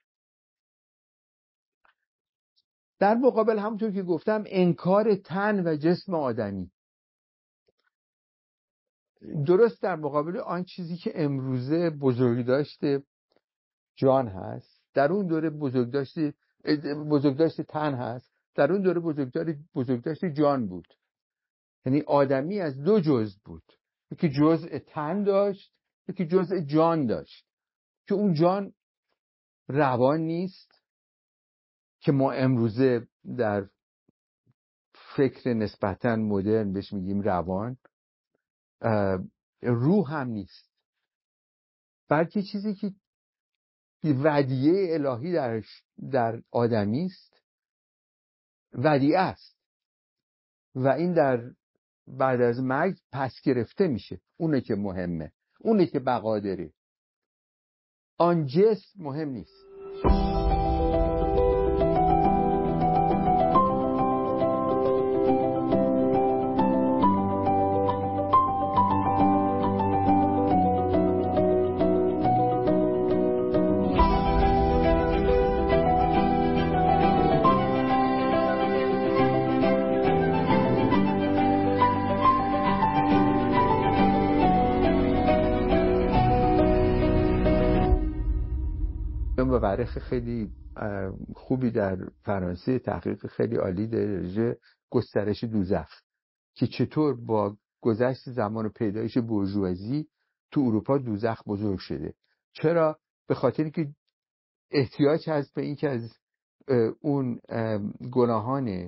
در مقابل همونطور که گفتم انکار تن و جسم آدمی، درست در مقابل آن چیزی که امروزه بزرگداشت جان هست، در اون دوره بزرگداشت تن هست، در اون دوره بزرگداشت جان بود. یعنی آدمی از دو جزء بود، یکی جزء تن داشت، یکی جزء جان داشت که اون جان روان نیست که ما امروزه در فکر نسبتاً مدرن بهش میگیم روان، روح هم نیست، بلکه چیزی که ودیعه الهی در آدمی است، ودیعه است و این در بعد از مرگ پس گرفته میشه. اونه که مهمه، اونه که بقا داره. آن جسم مهم نیست. مورخ خیلی خوبی در فرانسه تحقیق خیلی عالی در گسترش دوزخ که چطور با گذشت زمان و پیدایش بورژوازی تو اروپا دوزخ بزرگ شده. چرا؟ به خاطر که احتیاج هست به این که از اون گناهان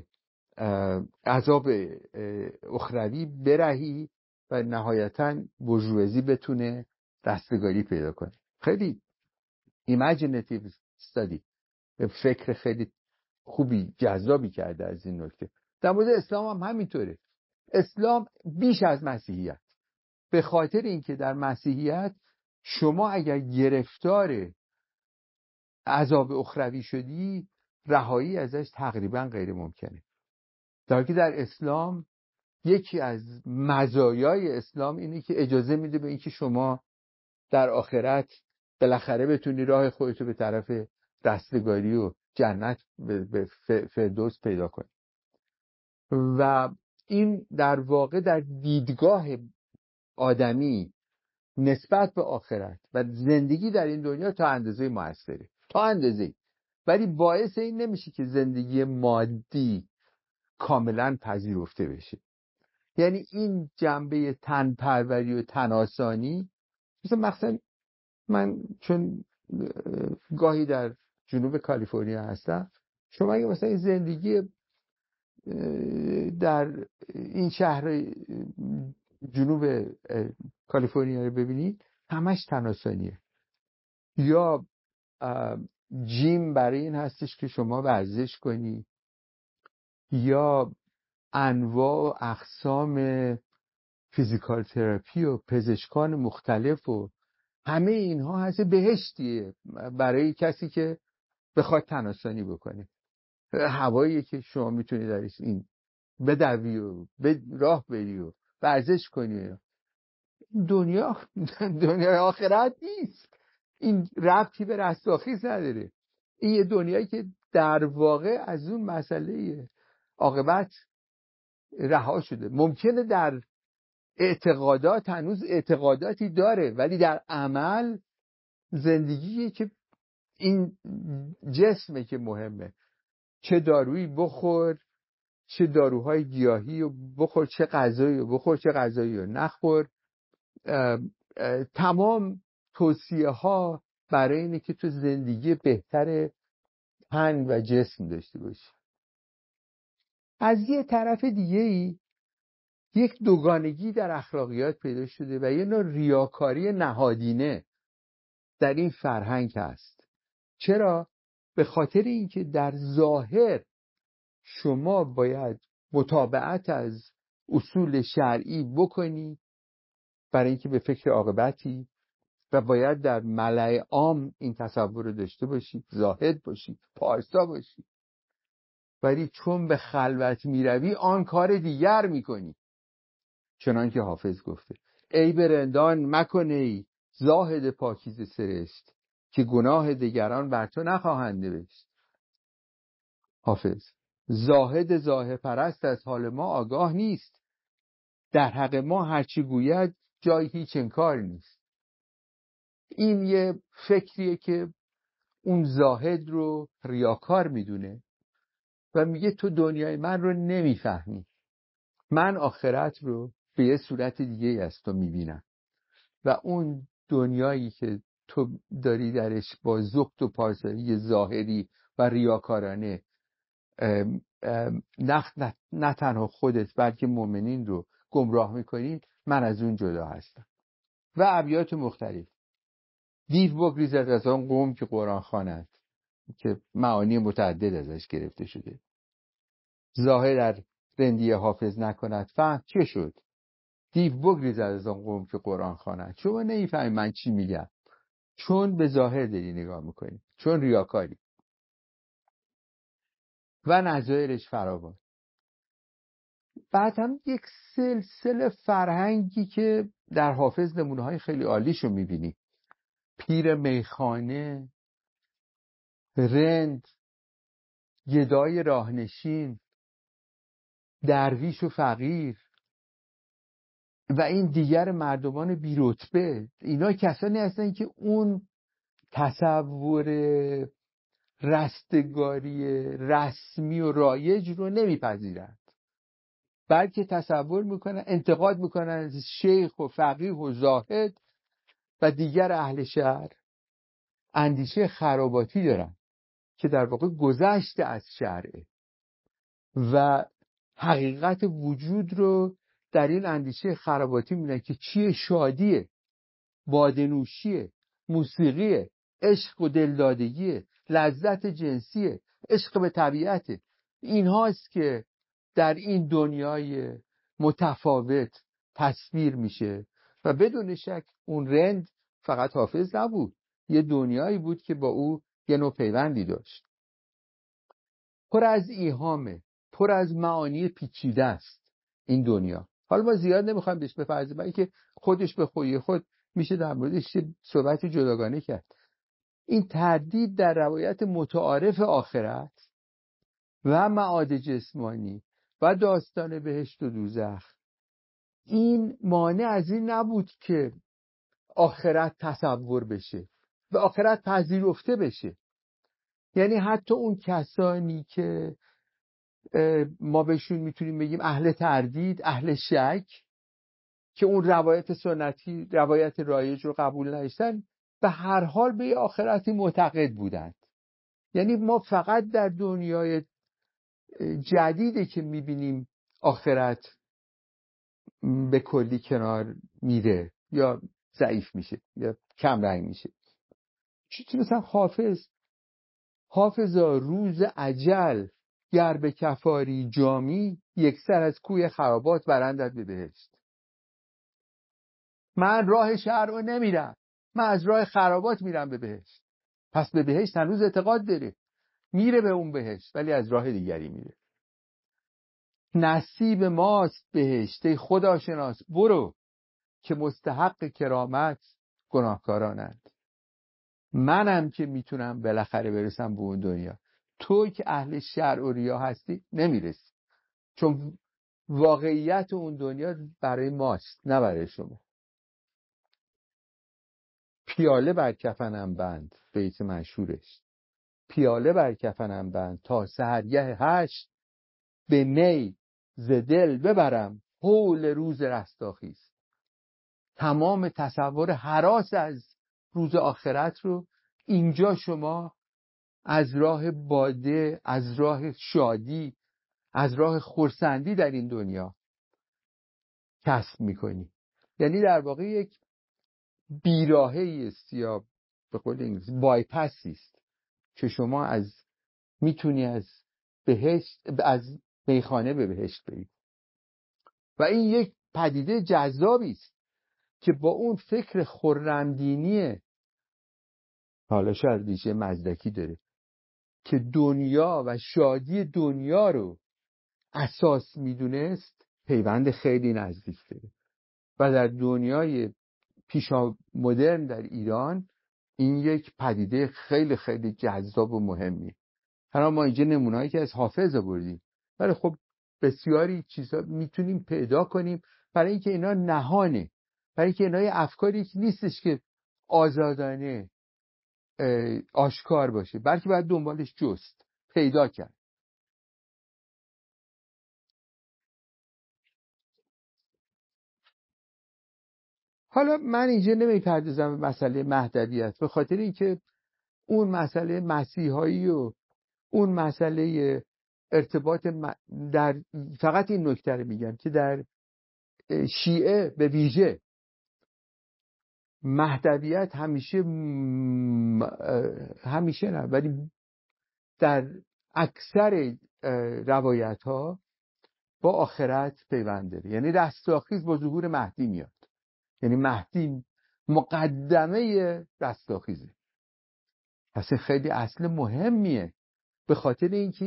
عذاب اخروی برهی و نهایتاً بورژوازی بتونه رستگاری پیدا کنه. خیلی imaginative study، فکر خیلی خوبی جذابی کرده از این نکته. در مورد اسلام هم همینطوره. اسلام بیش از مسیحیت، به خاطر اینکه در مسیحیت شما اگر گرفتار عذاب اخروی شدی رهایی ازش تقریبا غیر ممکنه، در حالی که در اسلام یکی از مزایای اسلام اینه که اجازه میده به اینکه شما در آخرت بالاخره بتونی راه خودتو به طرف رستگاری و جنت به فردوس پیدا کنی. و این در واقع در دیدگاه آدمی نسبت به آخرت و زندگی در این دنیا تا اندازه موثره، تا اندازه، ولی باعث این نمیشه که زندگی مادی کاملا پذیرفته بشه. یعنی این جنبه تن پروری و تن آسانی، مثلا من چون گاهی در جنوب کالیفرنیا هستم، شما اگه مثلا زندگی در این شهر جنوب کالیفرنیا رو ببینید همش تن آسانیه. یا جیم برای این هستش که شما ورزش کنی، یا انواع و اقسام فیزیکال تراپی و پزشکان مختلف و همه اینها هست بهشتیه برای کسی که بخواد تن آسانی بکنه. هوایی که شما میتونی درش این بدوی و راه بری و ورزش کنی. دنیای آخرت نیست. این ربطی به رستاخیز نداره. این یه دنیایی که در واقع از اون مسئله عاقبت رها شده. ممکنه در اعتقادات هنوز اعتقاداتی داره، ولی در عمل زندگیه که این جسمه که مهمه. چه دارویی بخور، چه داروهای گیاهی رو بخور، چه غذایی رو بخور، چه غذایی رو نخور، تمام توصیه ها برای اینه که تو زندگی بهتر تن و جسم داشته باشی. از یه طرف دیگه ای یک دوگانگی در اخلاقیات پیدا شده و یه نوع ریاکاری نهادینه در این فرهنگ هست. چرا؟ به خاطر اینکه در ظاهر شما باید متابعت از اصول شرعی بکنی برای اینکه به فکر عاقبتی، و باید در ملأ عام این تصور رو داشته باشی، زاهد باشی، پارسا باشی. ولی چون به خلوت میروی آن کار دیگر میکنی. چنان که حافظ گفته ای برندان مکنه ای زاهد پاکیزه سرشت، که گناه دیگران بر تو نخواهند نوشت. حافظ زاهد ظاهر پرست از حال ما آگاه نیست، در حق ما هرچی گوید جای هیچ انکار نیست. این یه فکریه که اون زاهد رو ریاکار میدونه و میگه تو دنیای من رو نمیفهمی، من آخرت رو به یه صورت دیگه از تو میبینم و اون دنیایی که تو داری درش با زهد و پارسایی ظاهری و ریاکارانه نه تنها خودت بلکه مؤمنین رو گمراه میکنی، من از اون جدا هستم. و ابیات مختلف. دیو بگریزد از آن قوم که قرآن خوانند، که معانی متعدد ازش گرفته شده. ظاهر در رندی حافظ نکند فهم چه شد؟ دیو بگریزد از آن قوم که قرآن خواند. شما نمیفهمی من چی میگم، چون به ظاهر داری نگاه میکنی، چون ریاکاری. و نظایرش فراوان. بعد هم یک سلسله فرهنگی که در حافظ نمونه‌های خیلی عالیشو میبینی. پیر میخانه، رند، گدای راهنشین، درویش و فقیر و این دیگر مردمان بی‌رتبه، اینا کسانی هستن که اون تصور رستگاری رسمی و رایج رو نمیپذیرند، بلکه تصور میکنن، انتقاد میکنن از شیخ و فقیه و زاهد و دیگر اهل شهر. اندیشه خراباتی دارن که در واقع گذشته از شرعه و حقیقت وجود رو در این اندیشه خراباتی میبینن که چیه؟ شادیه، باده‌نوشیه، موسیقیه، عشق و دلدادگیه، لذت جنسیه، عشق به طبیعته. این هاست که در این دنیای متفاوت تصویر میشه و بدون شک اون رند فقط حافظ نبود، یه دنیایی بود که با او یه نوع پیوندی داشت. پر از ایهامه، پر از معانی پیچیده است این دنیا. حالا ما زیاد نمیخوایم بهش بپردازیم، برای که خودش به خوی خود میشه در موردش صحبت جداگانه کرد. این تردید در روایت متعارف آخرت و معاد جسمانی و داستان بهشت و دوزخ، این مانع از این نبود که آخرت تصور بشه و آخرت پذیرفته بشه. یعنی حتی اون کسانی که ما بهشون میتونیم بگیم اهل تردید، اهل شک، که اون روایت سنتی، روایت رایج رو قبول نداشتن، به هر حال به آخرتی معتقد بودند. یعنی ما فقط در دنیای جدیده که میبینیم آخرت به کلی کنار میره یا ضعیف میشه یا کم رنگ میشه. چی مثلا حافظا روز اجل گر به کفاری جامی، یک سر از کوی خرابات برندت به بهشت. من راه شهر رو نمیرم، من از راه خرابات میرم به بهشت. پس به بهشت هنوز اعتقاد داره، میره به اون بهشت ولی از راه دیگری میره. نصیب ماست بهشت ای خدا شناس، برو که مستحق کرامت گناهکارانند. منم که میتونم بالاخره برسم به اون دنیا، تو که اهل شرع و ریا هستی نمیرسی، چون واقعیت اون دنیا برای ماست نه برای شما. پیاله بر کفنم بند، بیت مشهورش، پیاله بر کفنم بند تا سحرگه 8، به می ز دل ببرم حول روز رستاخیز. تمام تصور هراس از روز آخرت رو اینجا شما از راه باده، از راه شادی، از راه خرسندی در این دنیا کسب میکنی. یعنی در واقع یک بیراهه‌ای است یا به قول انگلیسی بایپاسی است که شما میتونی از بهشت، از میخانه به بهشت برید. و این یک پدیده جذابی است که با اون فکر خرمدینی، حالا شاید ریشه مزدکی داره، که دنیا و شادی دنیا رو اساس میدونست، پیوند خیلی نزدیک داره. و در دنیای پیشا مدرن در ایران این یک پدیده خیلی خیلی جذاب و مهمی. حالا ما اینجا نمونه‌ای که از حافظ آوردیم، ولی خب بسیاری چیزا میتونیم پیدا کنیم، برای اینکه اینا نهانه، برای اینکه اینا افکاری نیستش که آزادانه آشکار باشه، بلکه باید دنبالش جست، پیدا کرد. حالا من اینجا نمیپردازم به مسئله مهدویت، به خاطر اینکه اون مسئله مسیحایی و اون مسئله ارتباط در فقط این نکته رو میگم که در شیعه به ویژه مهدویت همیشه نه، ولی در اکثر روایت ها با آخرت پیوند داره. یعنی رستاخیز با ظهور مهدی میاد. یعنی مهدی مقدمه رستاخیزه. پس خیلی اصل مهمیه، به خاطر اینکه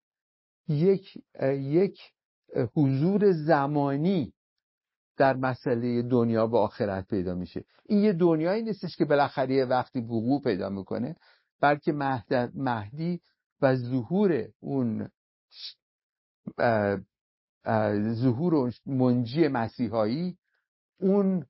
یک حضور زمانی در مسئله دنیا و آخرت پیدا میشه. این یه دنیایی نیستش که بالاخره یه وقتی وقوع پیدا میکنه، بلکه مهدی و ظهور اون منجی مسیحایی، اون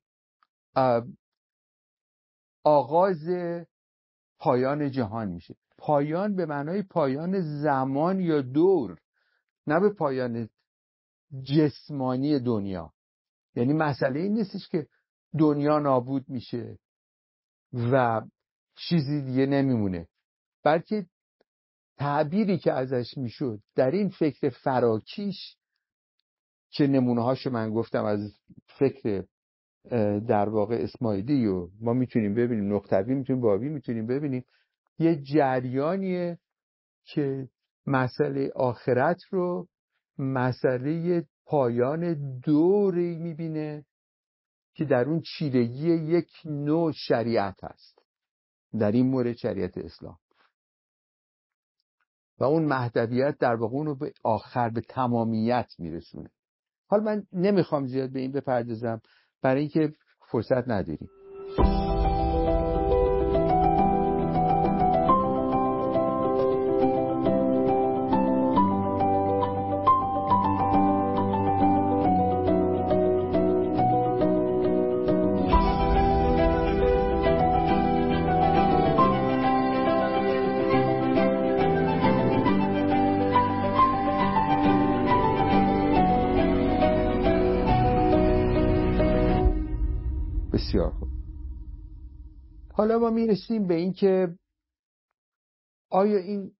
آغاز پایان جهان میشه. پایان به معنای پایان زمان یا دور، نه به پایان جسمانی دنیا. یعنی مسئله این نیستش که دنیا نابود میشه و چیزی دیگه نمیمونه، بلکه تعبیری که ازش میشد در این فکر فراکیش، که نمونه هاشو من گفتم از فکر در واقع اسماعیلی و ما میتونیم ببینیم، نقطوی میتونیم، بابی میتونیم ببینیم، یه جریانیه که مسئله آخرت رو مسئله پایان دوری میبینه که در اون چیرگی یک نوع شریعت هست، در این مورد شریعت اسلام، و اون مهدویت در واقع اون رو به آخر، به تمامیت میرسونه. حالا من نمیخوام زیاد به این بپردازم برای اینکه فرصت نداریم. بسیار خوب. حالا ما میرسیم به این که آیا این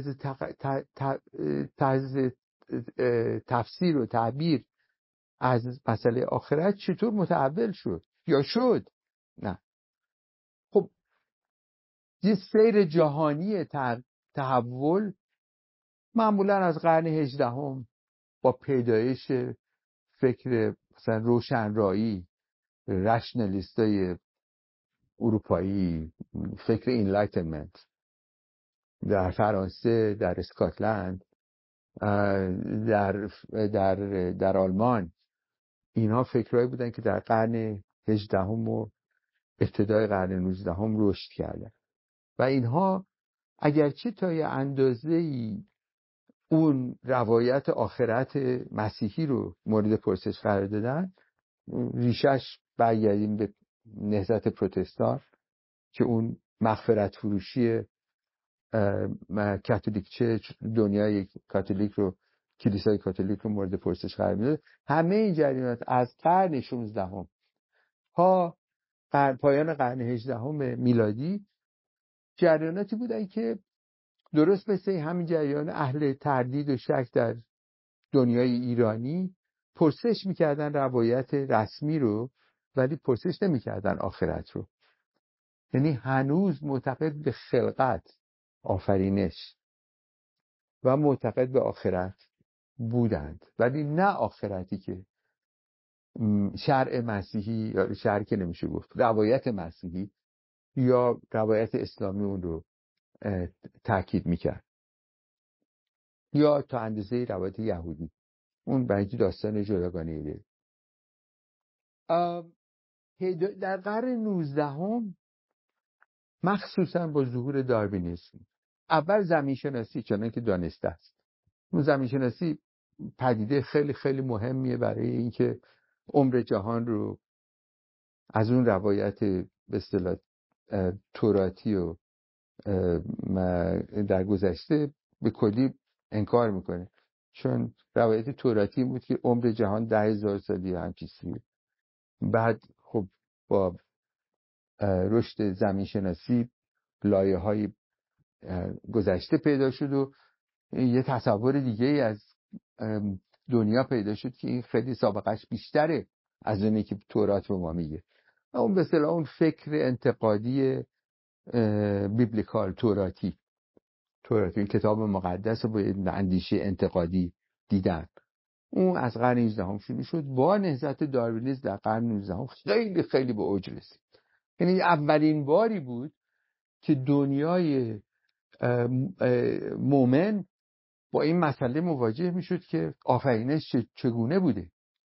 طرز تفسیر و تعبیر از مسئله آخرت چطور متحول شد یا شد؟ نه. خب یه سیر جهانی تحول معمولا از قرن 18 با پیدایش فکر مثلا روشنرایی، رشنالیستای اروپایی، فکر اینلایتنمنت در فرانسه، در اسکاتلند، در آلمان، اینها فکرهایی بودن که در قرن 18 و ابتدای قرن 19 رشد کردن و اینها اگرچه تا یه اندازه‌ای اون روایت آخرت مسیحی رو مورد پرسش قرار دادن، ریشش برگردیم به نهضت پروتستان که اون مغفرت فروشی کاتولیکچه، دنیای کاتولیک رو، کلیسای کاتولیک رو مورد پرسش قرار میده. همه این جریانات از قرن 16 ها پایان قرن 18 میلادی جریاناتی بودن که درست مثل همین جریان اهل تردید و شک در دنیای ایرانی پرسش میکردن روایت رسمی رو، ولی پرسش نمیکردن آخرت رو. یعنی هنوز معتقد به خلقت، آفرینش و معتقد به آخرت بودند، ولی نه آخرتی که شرع مسیحی، یا شرع که نمیشه گفت، روایت مسیحی یا روایت اسلامی اون رو تاکید میکرد، یا تا اندازه روایت یهودی، اون برای داستان جداگانه داره. در قرن 19 مخصوصا با ظهور داروینیسم، اول زمین شناسی چنان که دانسته است، اون زمین شناسی پدیده خیلی خیلی مهمیه برای اینکه عمر جهان رو از اون روایت به اصطلاح توراتی و در گذشته به کلی انکار میکنه، چون روایت توراتی بود که عمر جهان 10,000 سالی هم چیزی. بعد خب با رشد زمین شناسی لایه های گذشته پیدا شد و یه تصور دیگه از دنیا پیدا شد که این خیلی سابقش بیشتره از اونی که تورات به ما میگه. اون به اصطلاح اون فکر انتقادی بیبلیکال توراتی، این کتاب مقدس رو با اندیشه انتقادی دیدن اون از قرن 18 شروع شد، با نهضت داروینیسم در قرن 19 خیلی خیلی به اوج رسید. یعنی اولین باری بود که دنیای مومن با این مسئله مواجه میشد که آفرینش چگونه بوده،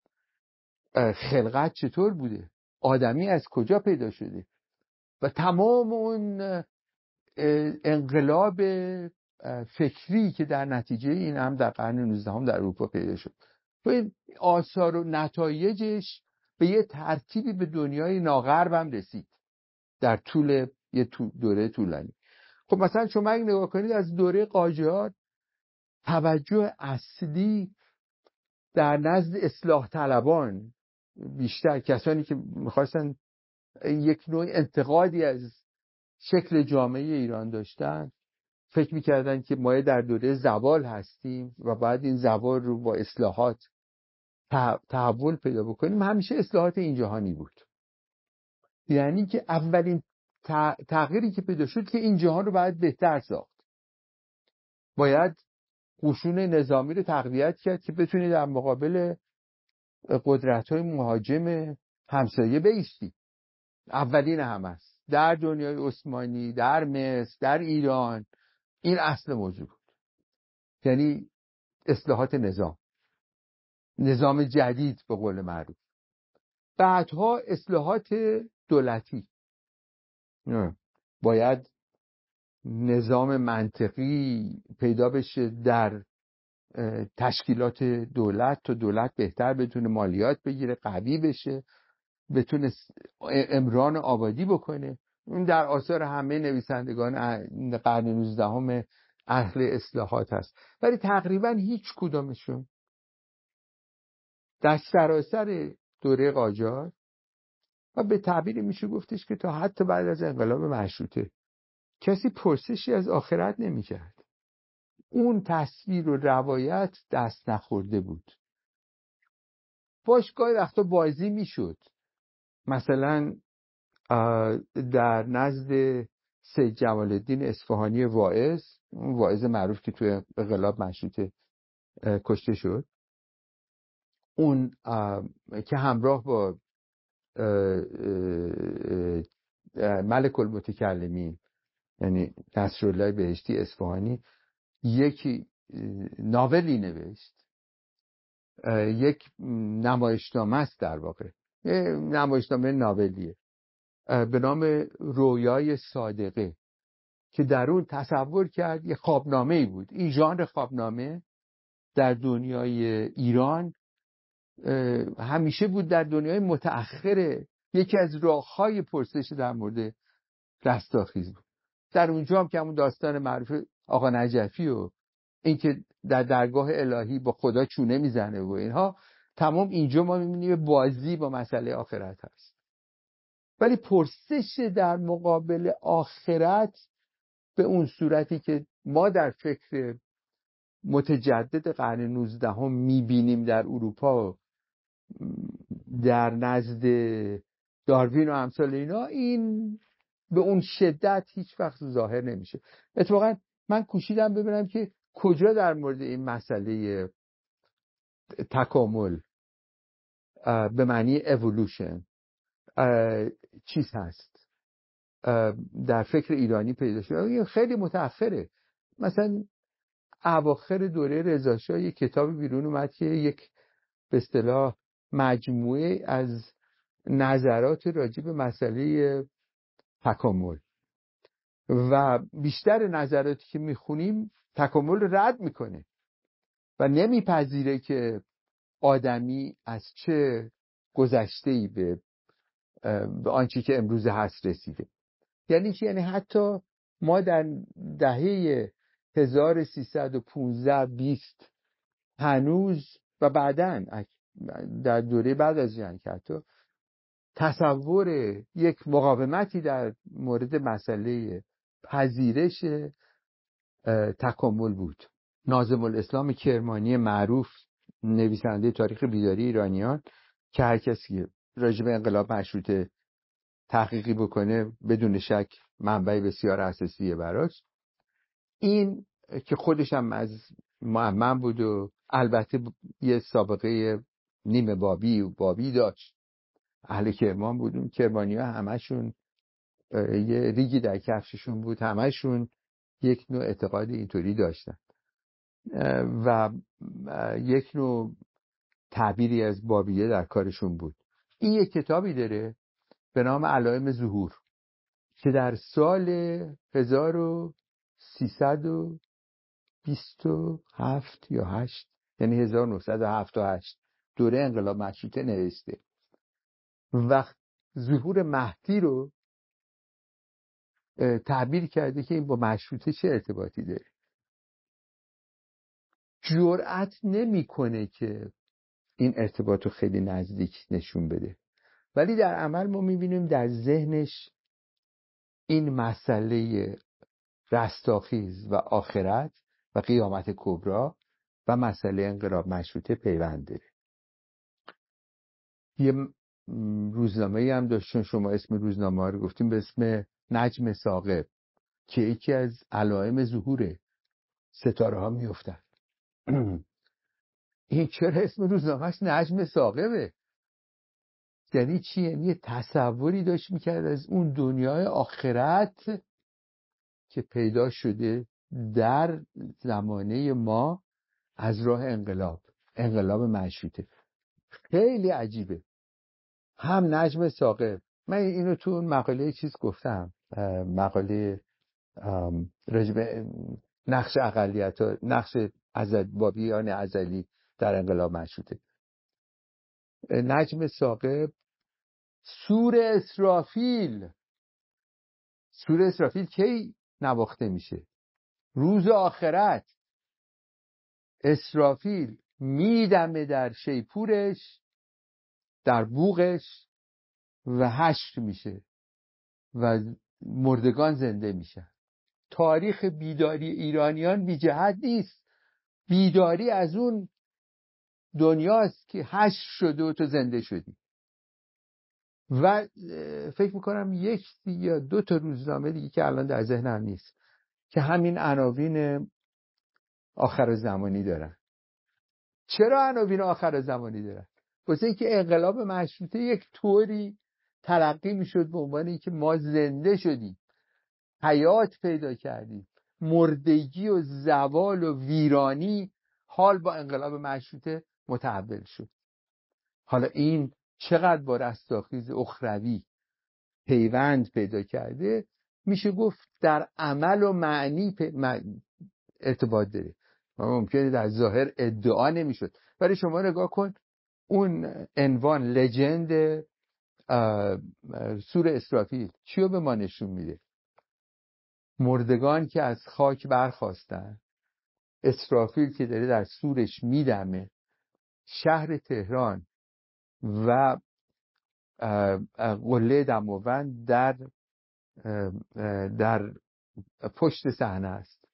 خلقت چطور بوده، آدمی از کجا پیدا شده، و تمام اون انقلاب فکری که در نتیجه این هم در قرن 19 در اروپا پیدا شد و این آثار و نتایجش به یه ترتیبی به دنیای ناغرب هم رسید در طول یه دوره طولانی. خب مثلا شما اگه نگاه کنید از دوره قاجار، توجه اصلی در نزد اصلاح طلبان، بیشتر کسانی که میخواستن یک نوع انتقادی از شکل جامعه ایران داشتن، فکر میکردن که ما در دوره زوال هستیم و باید این زوال رو با اصلاحات تحول پیدا بکنیم. همیشه اصلاحات این جهانی بود، یعنی که اولین تغییری که پیدا شد که این جهان رو باید بهتر ساخت، باید قشون نظامی رو تقویت کرد که بتونی در مقابل قدرت‌های مهاجم همسایه بایستی. اولین هم است در دنیای عثمانی، در مصر، در ایران، این اصل موضوع بود. یعنی اصلاحات نظام جدید به قول معروف. بعدها اصلاحات دولتی، باید نظام منطقی پیدا بشه در تشکیلات دولت تا دولت بهتر بتونه مالیات بگیره، قوی بشه، بتونه امران آبادی بکنه. این در آثار همه نویسندگان قرن 19 اهل اصلاحات هست، ولی تقریبا هیچ کدامشون در سراسر دوره قاجار و به تعبیری میشه گفتش که تا حتی بعد از انقلاب مشروطه کسی پرسشی از آخرت نمیکرد. اون تصویر و روایت دست نخورده بود. گاهی وقتا بازی میشد، مثلا در نزد سید جمال الدین اصفهانی واعظ، اون واعظ معروف که توی انقلاب مشروطه کشته شد، اون که همراه با ملک المتکلمین یعنی نصرالله بهشتی اصفهانی یکی ناولی نوشت، یک نمایشنامه است، در واقع نمایشنامه ناولیه به نام رویای صادقه، که در اون تصور کرد یه خوابنامه ای بود. این ژانر خوابنامه در دنیای ایران همیشه بود، در دنیای متأخره یکی از راه‌های پرسش در مورد رستاخیز بود. در اونجا هم که همون داستان معروف آقا نجفی و این که در درگاه الهی با خدا چونه میزنه و اینها، تمام اینجا ما میبینیم بازی با مسئله آخرت هست. ولی پرسش در مقابل آخرت به اون صورتی که ما در فکر متجدد قرن 19 میبینیم در اروپا در نزد داروین و امثال اینا، این به اون شدت هیچ وقت ظاهر نمیشه. اتفاقا من کوشیدم ببینم که کجا در مورد این مسئله تکامل به معنی evolution چیز هست در فکر ایرانی پیدا شده. خیلی متأخره. مثلا اواخر دوره رضا شاه یک کتابی بیرون اومد که یک به اصطلاح مجموعه از نظرات راجع به مسئله تکامل، و بیشتر نظراتی که میخونیم تکامل رد میکنه و نمیپذیره که آدمی از چه گذشته‌ای به آنچه که امروز هست رسیده. یعنی چی؟ یعنی حتی ما در دهه 1315-20 هنوز و بعداً در دوره بعد از جنگ حتی تصور یک مقاومتی در مورد مسئله پذیرش تکامل بود. ناظم الاسلام کرمانی معروف، نویسنده تاریخ بیداری ایرانیان، که هر کسی راجع به انقلاب مشروطه تحقیقی بکنه بدون شک منبع بسیار اساسیه براش، این که خودش هم از معمم بود و البته یه سابقه نیمه بابی داشت. اهل کرمان بودون، کرمانی‌ها همشون یه ریگی در کفششون بود، همشون یک نوع اعتقاد اینطوری داشتن و یک نوع تعبیری از بابیه در کارشون بود. این یک کتابی داره به نام علائم ظهور که در سال 1327 یا 8، یعنی 1978 دوره انقلاب مشروطه نوشته و ظهور مهدی رو تعبیر کرده که این با مشروطه چه ارتباطی داره. جرأت نمیکنه که این ارتباط رو خیلی نزدیک نشون بده، ولی در عمل ما میبینیم در ذهنش این مسئله رستاخیز و آخرت و قیامت کبری و مسئله انقلاب مشروطه پیوند داره. یه روزنامه‌ای هم داشت، چون شما اسم روزنامه ها رو گفتیم، به اسم نجم ثاقب که یکی از علائم ظهور ستاره ها میافتن. این چرا اسم روزنامه‌اش نجم ثاقبه؟ یعنی چی؟ یعنی یه تصوری داشت میکرد از اون دنیای آخرت که پیدا شده در زمانه ما از راه انقلاب مشروطه. خیلی عجیبه. هم نجم ثاقب، من اینو تو اون مقاله چیز گفتم، مقاله راجب نقش اقلیت ها، نقش بابیان ازلی در انقلاب مشروطه. نجم ثاقب سور اسرافیل کی نواخته میشه؟ روز آخرت اسرافیل میدمه در شیپورش، در بوقش، و حشر میشه و مردگان زنده میشن. تاریخ بیداری ایرانیان بی جهت نیست. بیداری از اون دنیاست که حشر شده و تو زنده شدی. و فکر میکنم یک یا دو تا روزنامه دیگه که الان در ذهنم نیست که همین عناوین آخر زمانی دارن. چرا عناوین آخر زمانی دارن؟ واسه اینکه انقلاب مشروطه یک طوری تلقی میشد به عنوان اینکه ما زنده شدیم، حیات پیدا کردیم، مردگی و زوال و ویرانی حال با انقلاب مشروطه متحول شد. حالا این چقدر با رستاخیز اخروی پیوند پیدا کرده، میشه گفت در عمل و معنی ارتباط داره. ممکنه در ظاهر ادعا نمیشد، ولی شما نگاه کن اون عنوان لجند سور اسرافیل چیو به ما نشون میده؟ مردگان که از خاک برخاستن، اسرافیل که داره در سورش میدمه، شهر تهران و قله دماوند در پشت صحنه است.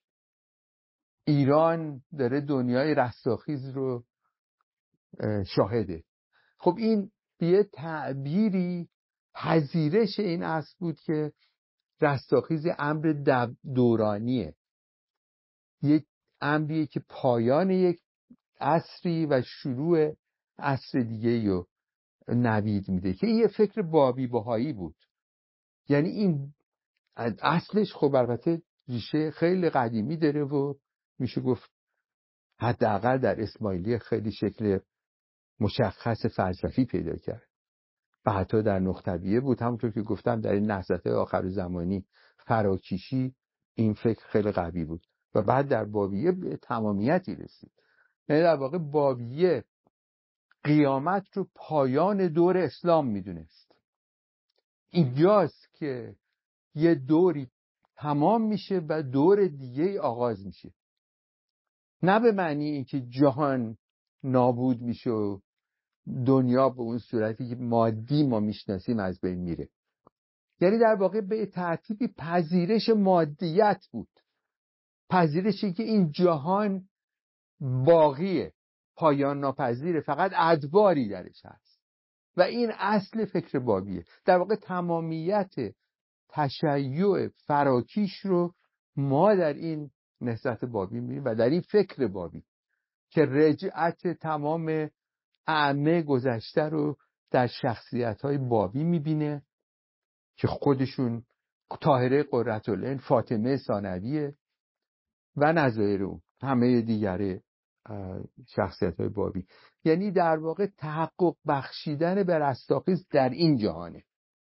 ایران داره دنیای رستاخیز رو شاهده. خب این یه تعبیری پذیرش این اصل بود که رستاخیز امر دورانیه، یک امریه که پایان یک عصری و شروع عصر دیگه رو نوید میده، که این یه فکر بابی بهایی بود. یعنی این اصلش خب البته ریشه خیلی قدیمی داره و میشه گفت حداقل در اسماعیلی خیلی شکل مشخص فلسفی پیدا کرد. بعدا در نقطبیه بود، همونطور که گفتم در این نهضت‌های آخر زمانی فراکیشی این فکر خیلی قوی بود و بعد در بابیه به تمامیتی رسید. یعنی در واقع بابیه قیامت رو پایان دور اسلام میدونست. اینجاست که یه دوری تمام میشه و دور دیگه آغاز میشه، نه به معنی اینکه جهان نابود میشه و دنیا به اون صورتی که مادی ما میشناسیم از بین میره. یعنی در واقع به ترتیبی پذیرش مادیت بود، پذیرشی که این جهان باقیه، پایان ناپذیره، فقط ادواری درش هست. و این اصل فکر بابیه. در واقع تمامیت تشیع فراکیش رو ما در این نهضت بابی می‌بینیم و در این فکر بابی. که رجعت تمام اعمه گذشته رو در شخصیت‌های بابی می‌بینه که خودشون طاهره قرةالعین، فاطمه ثانویه و نظایر اون همه دیگر شخصیت‌های بابی. یعنی در واقع تحقق بخشیدن به رستاخیز در این جهانه.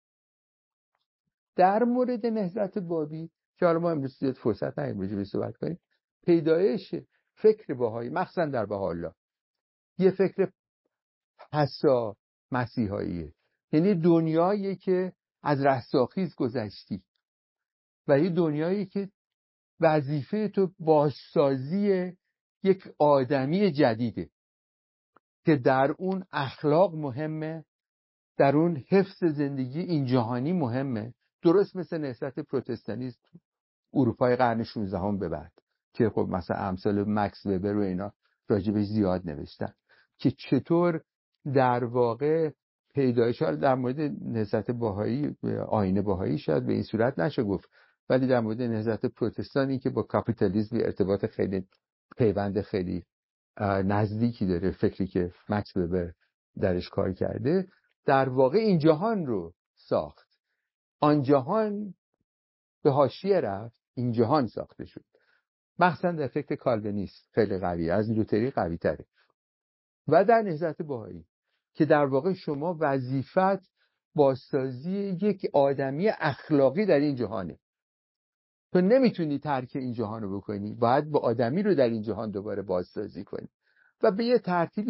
در مورد نهضت بابی که حالا ما امروز زیاد فرصت نداریم راجع بهش صحبت کنیم، پیدایش فکر بهایی مخصوصا در بهاءالله یه فکر پسا مسیحاییه. یعنی دنیایی که از رستاخیز گذشتی و یه دنیایی که وظیفه تو بازسازی یک آدمی جدیده که در اون اخلاق مهمه، در اون حفظ زندگی این جهانی مهمه، درست مثل نهضت پروتستانیسم اروپای قرن 16 به بعد که خب مثلا امثال مکس وبر و اینا راجبش زیاد نوشتن که چطور در واقع پیدایش ها در مورد نهضت بهایی، آیین بهایی شاید به این صورت نشه گفت، ولی در مورد نهضت پروتستانی که با کاپیتالیسم ارتباط خیلی پیوند خیلی نزدیکی داره، فکری که مکس وبر درش کار کرده، در واقع این جهان رو ساخت. آن جهان به حاشیه رفت، این جهان ساخته شد. مخصوصا در فکر کالوینیست خیلی قویه، از لوتری قوی تره. و در نهضت بهایی که در واقع شما وظیفت بازسازی یک آدمی اخلاقی در این جهانه. تو نمیتونی ترک این جهان رو بکنی، باید با آدمی رو در این جهان دوباره بازسازی کنی و به یه ترتیبی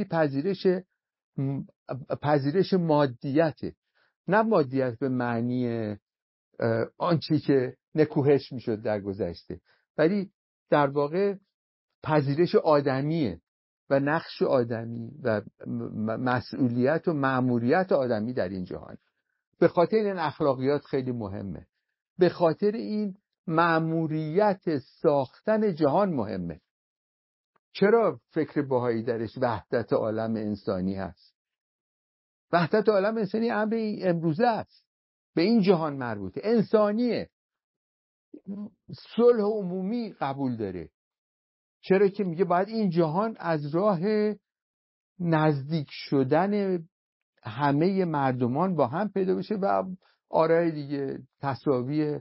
پذیرش مادیته، نه مادیت به معنی آنچه که نکوهش میشد در گذشته، ولی در واقع پذیرش آدمیه و نقش آدمی و مسئولیت و مأموریت آدمی در این جهان. به خاطر این اخلاقیات خیلی مهمه، به خاطر این مأموریت ساختن جهان مهمه. چرا فکر بهایی درش وحدت عالم انسانی هست؟ وحدت عالم انسانی امر امروزه است، به این جهان مربوطه، انسانیه، صلح عمومی قبول داره. چرا که میگه باید این جهان از راه نزدیک شدن همه مردمان با هم پیدا بشه و آرای دیگه، تساوی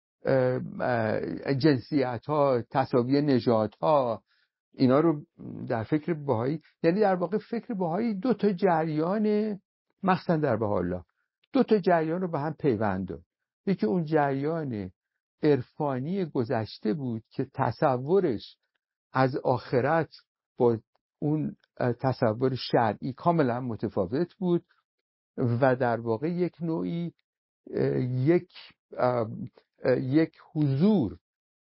جنسیت ها، تساوی نژاد ها، اینا رو در فکر بهایی، یعنی در واقع فکر بهایی دو تا جریان، مخصوصا در بهاءالله دو تا جریان رو به هم پیوند داد. یکی اون جریان عرفانی گذشته بود که تصورش از آخرت با اون تصور شرعی کاملا متفاوت بود و در واقع یک نوعی یک حضور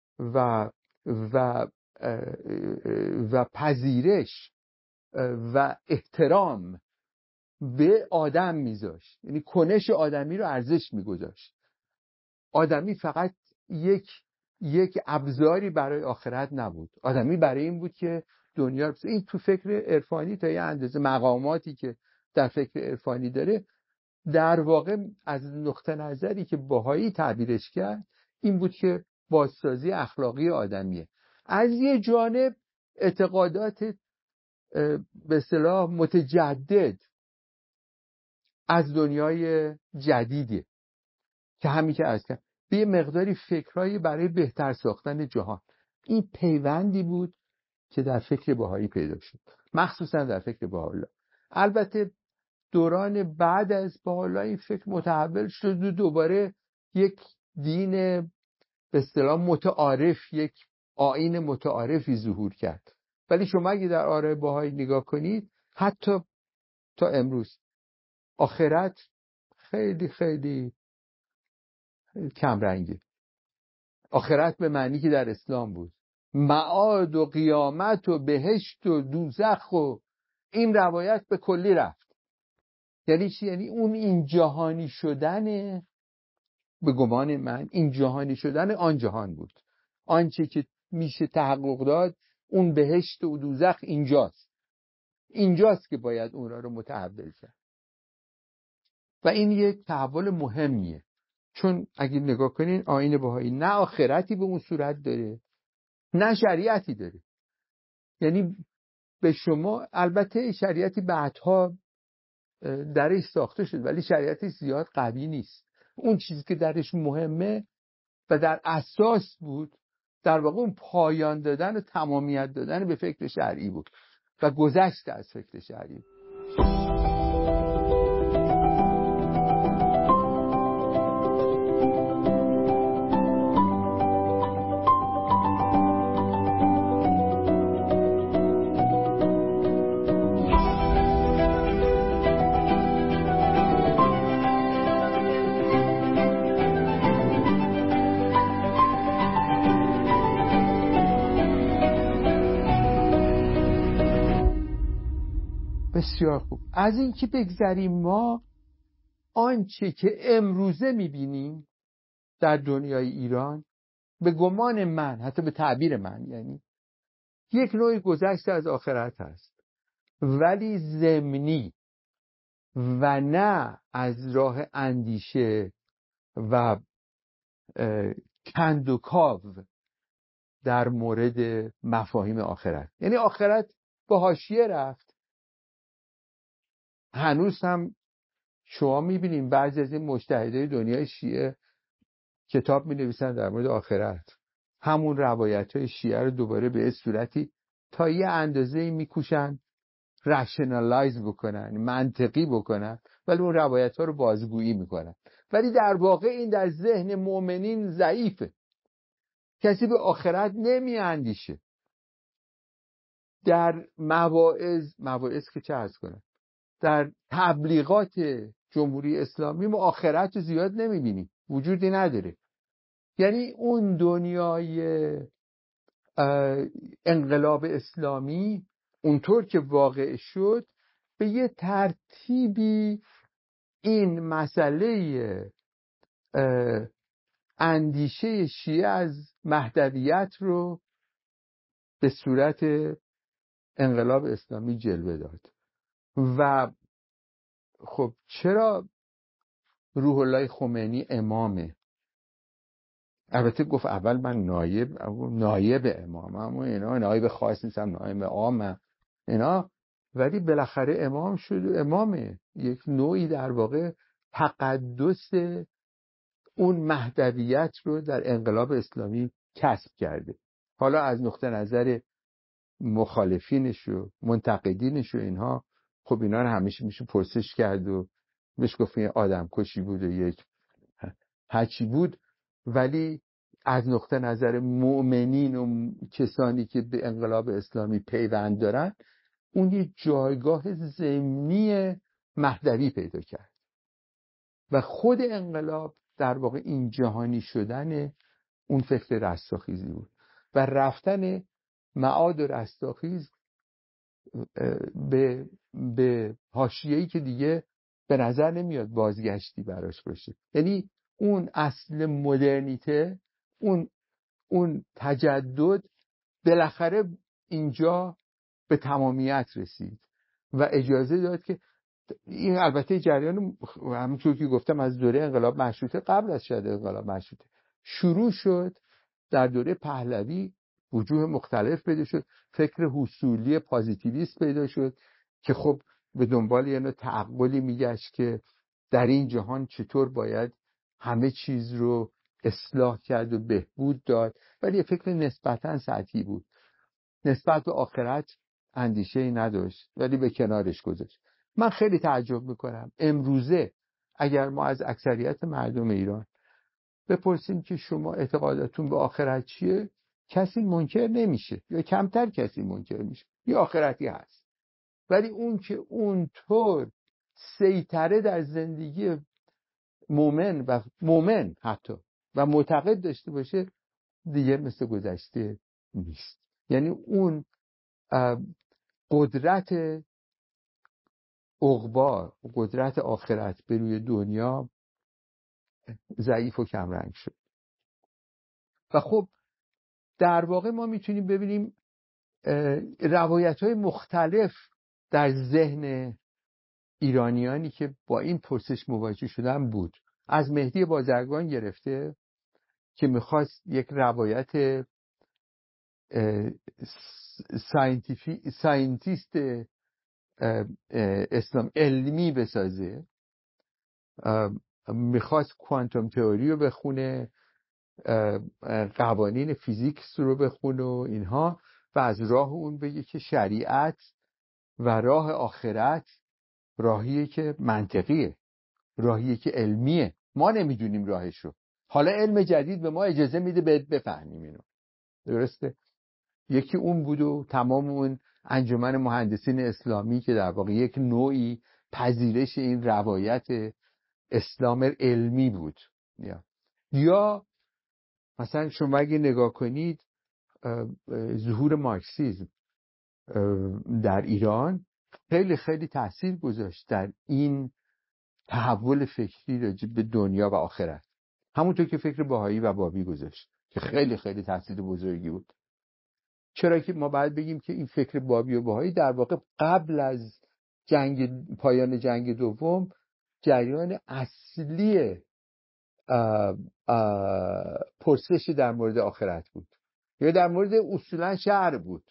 و پذیرش و احترام به آدم میذاشت، یعنی کنش آدمی رو ارزش میگذاشت. آدمی فقط یک ابزاری برای آخرت نبود، آدمی برای این بود که دنیا، این تو فکر عرفانی تا یه اندازه مقاماتی که در فکر عرفانی داره، در واقع از نقطه نظری که بهایی تعبیرش کرد این بود که بازسازی اخلاقی آدمیه. از یه جانب اعتقادات به اصطلاح متجدد از دنیای جدیدی که همین که عرض کردم، به یه مقداری فکرهایی برای بهتر ساختن جهان. این پیوندی بود که در فکر بهایی پیدا شد، مخصوصا در فکر بهاءالله. البته دوران بعد از بهاءالله این فکر متحول شد و دوباره یک دین به اصطلاح متعارف، یک آیین متعارفی ظهور کرد. ولی شما اگه در آرای بهایی نگاه کنید، حتی تا امروز آخرت خیلی خیلی کم رنگه. آخرت به معنی که در اسلام بود، معاد و قیامت و بهشت و دوزخ و این روایت به کلی رفت. یعنی چی؟ یعنی اون این جهانی شدن، به گمان من این جهانی شدن آن جهان بود. آنچه که میشه تحقق داد، اون بهشت و دوزخ اینجاست که باید اون رو متحول کرد. و این یک تحول مهمیه، چون اگه نگاه کنین آیین بهایی نه آخرتی به اون صورت داره، نه شریعتی داره. یعنی به شما، البته شریعتی بعدها درش ساخته شد ولی شریعتی زیاد قوی نیست. اون چیزی که درش مهمه و در اساس بود در واقع اون پایان دادن و تمامیت دادن به فکر شرعی بود و گذشت از فکر شرعی. بسیار خوب. از این که بگذریم، ما آنچه که امروزه میبینیم در دنیای ایران به گمان من، حتی به تعبیر من، یعنی یک نوع گذشته از آخرت هست ولی ضمنی و نه از راه اندیشه و کند و کاو در مورد مفاهیم آخرت. یعنی آخرت به حاشیه رفت. هنوز هم شما میبینیم بعضی از این مجتهدای دنیای شیعه کتاب مینویسن در مورد آخرت، همون روایت های شیعه رو دوباره به صورتی تا یه اندازه میکوشن رشنالایز بکنن، منطقی بکنن، ولی اون روایت ها رو بازگویی میکنن. ولی در واقع این در ذهن مؤمنین ضعیفه. کسی به آخرت نمی اندیشه. در مواعظ که چه عرض کنن، در تبلیغات جمهوری اسلامی ما آخرت رو زیاد نمیبینیم، وجودی نداره. یعنی اون دنیای انقلاب اسلامی اونطور که واقع شد به یه ترتیبی این مسئله اندیشه شیعه از مهدویت رو به صورت انقلاب اسلامی جلوه داد. و خب چرا روح الله خمینی امامه؟ البته گفت اول من نایب امامم و اینا، نایب خاص نیستم، نایب عامم اینا، ولی بالاخره امام شد و امامه. یک نوعی در واقع تقدس اون مهدویت رو در انقلاب اسلامی کسب کرده. حالا از نقطه نظر مخالفینش و منتقدینش و اینها، خب اینا رو همیشه میشه پرسش کرد و بهش گفت این آدم کشی بود و یک هرچی بود. ولی از نقطه نظر مؤمنین و کسانی که به انقلاب اسلامی پیوند دارن، اون یه جایگاه ضمنی مهدوی پیدا کرد و خود انقلاب در واقع این جهانی شدن اون فکر رستاخیزی بود و رفتن معاد و رستاخیز به حاشیه‌ای که دیگه به نظر نمیاد بازگشتی براش باشه. یعنی اون اصل مدرنیته، اون تجدد بالاخره اینجا به تمامیت رسید و اجازه داد که این، البته جریان همونطور که گفتم از دوره انقلاب مشروطه، قبل از شد انقلاب مشروطه شروع شد. در دوره پهلوی وجوه مختلف پیدا شد، فکر حصولی پازیتیویست پیدا شد که خب به دنبال یه نوع تعقلی میگشت که در این جهان چطور باید همه چیز رو اصلاح کرد و بهبود داد، ولی یه فکر نسبتاً سطحی بود، نسبت به آخرت اندیشه‌ای نداشت ولی به کنارش گذاشت. من خیلی تعجب میکنم امروزه اگر ما از اکثریت مردم ایران بپرسیم که شما اعتقاداتون به آخرت چیه، کسی منکر نمیشه یا کمتر کسی منکر میشه، یه آخرتی هست. ولی اون که اونطور سیطره در زندگی مومن حتی و معتقد داشته باشه، دیگه مثل گذشته نیست. یعنی اون قدرت عقبا، قدرت آخرت به روی دنیا ضعیف و کمرنگ شد. و خب در واقع ما میتونیم ببینیم روایت‌های مختلف در ذهن ایرانیانی که با این پرسش مواجه شدن بود. از مهدی بازرگان گرفته که میخواست یک روایت ساینتیست اسلام علمی بسازه، میخواست کوانتوم تئوری رو بخونه، قوانین فیزیکس رو بخونه و اینها، و از راه اون بگه که شریعت و راه آخرت راهیه که منطقیه، راهیه که علمیه، ما نمیدونیم راهشو، حالا علم جدید به ما اجازه میده بفهمیم اینو. درسته؟ یکی اون بود و تمام اون انجمن مهندسین اسلامی که در واقع یک نوعی پذیرش این روایت اسلام علمی بود. یا مثلا شما اگه نگاه کنید ظهور مارکسیسم در ایران خیلی خیلی تأثیر گذاشت در این تحول فکری راجع به دنیا و آخرت، همونطور که فکر بهایی و بابی گذاشت که خیلی خیلی تأثیر بزرگی بود. چرا که ما باید بگیم که این فکر بابی و بهایی در واقع قبل از پایان جنگ دوم جریان اصلی پرسش در مورد آخرت بود، یا در مورد اصولا شعر بود.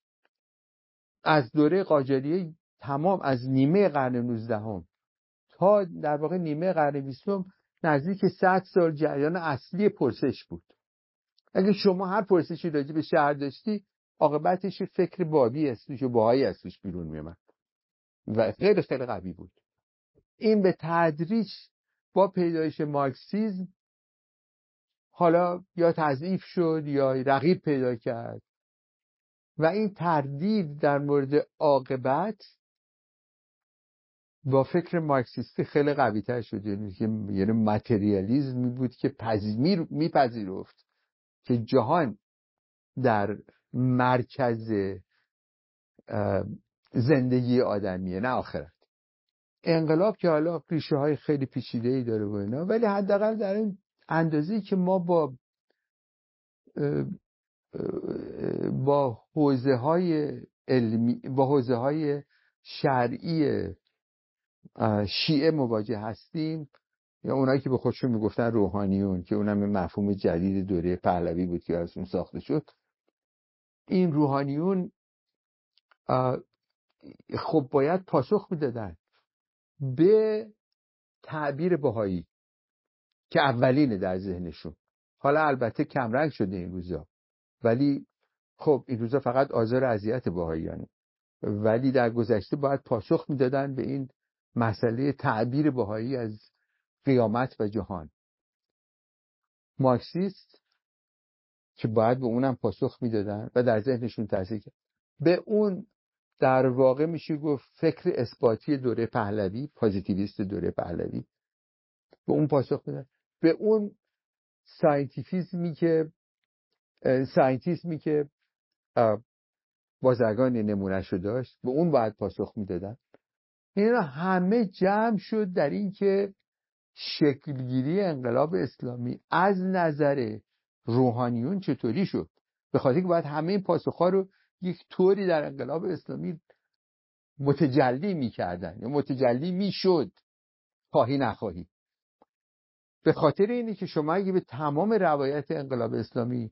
از دوره قاجاریه تمام از نیمه قرن 19 تا در واقع نیمه قرن 20 نزدیک 100 سال جریان اصلی پرسش بود. اگه شما هر پرسشی راجع به شعر داشتی، عاقبتش فکر بابی اسمش و بهایی اسمش بیرون میومد و خیلی خیلی قوی بود. این به تدریج با پیدایش مارکسیسم حالا یا تضعیف شد یا رقیب پیدا کرد و این تردید در مورد عاقبت با فکر مارکسیستی خیلی قوی تر شد. یعنی متریالیسمی بود که میپذیرفت که جهان در مرکز زندگی آدمیه، نه آخرت. انقلاب که حالا ریشه های خیلی پیچیده‌ای داره و اینا، ولی حداقل در این اندازه‌ای که ما با حوزه های علمی، با حوزه های شرعی شیعه مواجه هستیم، یا اونایی که به خودشون میگفتن روحانیون، که اونم مفهوم جدید دوره پهلوی بود که از اون ساخته شد. این روحانیون خب باید پاسخ میدادن به تعبیر بهایی که اولینه در ذهنشون. حالا البته کمرنگ شده این روزا، ولی خب این روزا فقط آزار اذیت بهاییانه، ولی در گذشته باید پاسخ میدادن به این مسئله تعبیر بهایی از قیامت و جهان. مارکسیست که باید به اونم پاسخ میدادن و در ذهنشون تاثیر کرد، به اون در واقع میشه گفت فکر اثباتی دوره پهلوی، پوزیتیویست دوره پهلوی، به اون پاسخ میدن. به اون ساینتیسمی که بازرگان نمونهشو داشت، به اون باید پاسخ میدادن. اینا همه جمع شد در این که شکلگیری انقلاب اسلامی از نظر روحانیون چطوری شد، به خاطر که باید همه این پاسخ‌ها رو یک طوری در انقلاب اسلامی متجلی می‌کردن یا متجلی می‌شد، خواهی نخواهی. به خاطر اینه که شما اگه به تمام روایت انقلاب اسلامی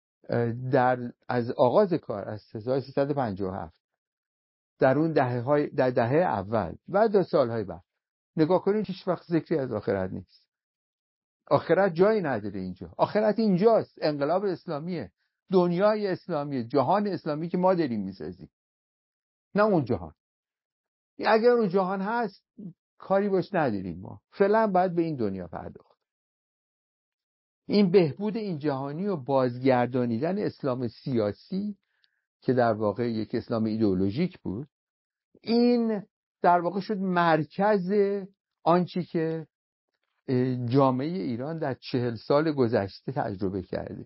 از آغاز کار از 1357 در اون در دهه اول و در سالهای بعد نگاه کنید، هیچ وقت ذکری از آخرت نیست. آخرت جایی نداره اینجا. آخرت اینجاست، انقلاب اسلامیه، دنیای اسلامیه، جهان اسلامی که ما داریم میسازیم، نه اون جهان. اگر اون جهان هست کاری باش نداریم، ما فعلا باید به این دنیا پرداخت. این بهبود این جهانی و بازگردانیدن اسلام سیاسی که در واقع یک اسلام ایدئولوژیک بود، این در واقع شد مرکز آنچه که جامعه ایران در 40 سال گذشته تجربه کرده.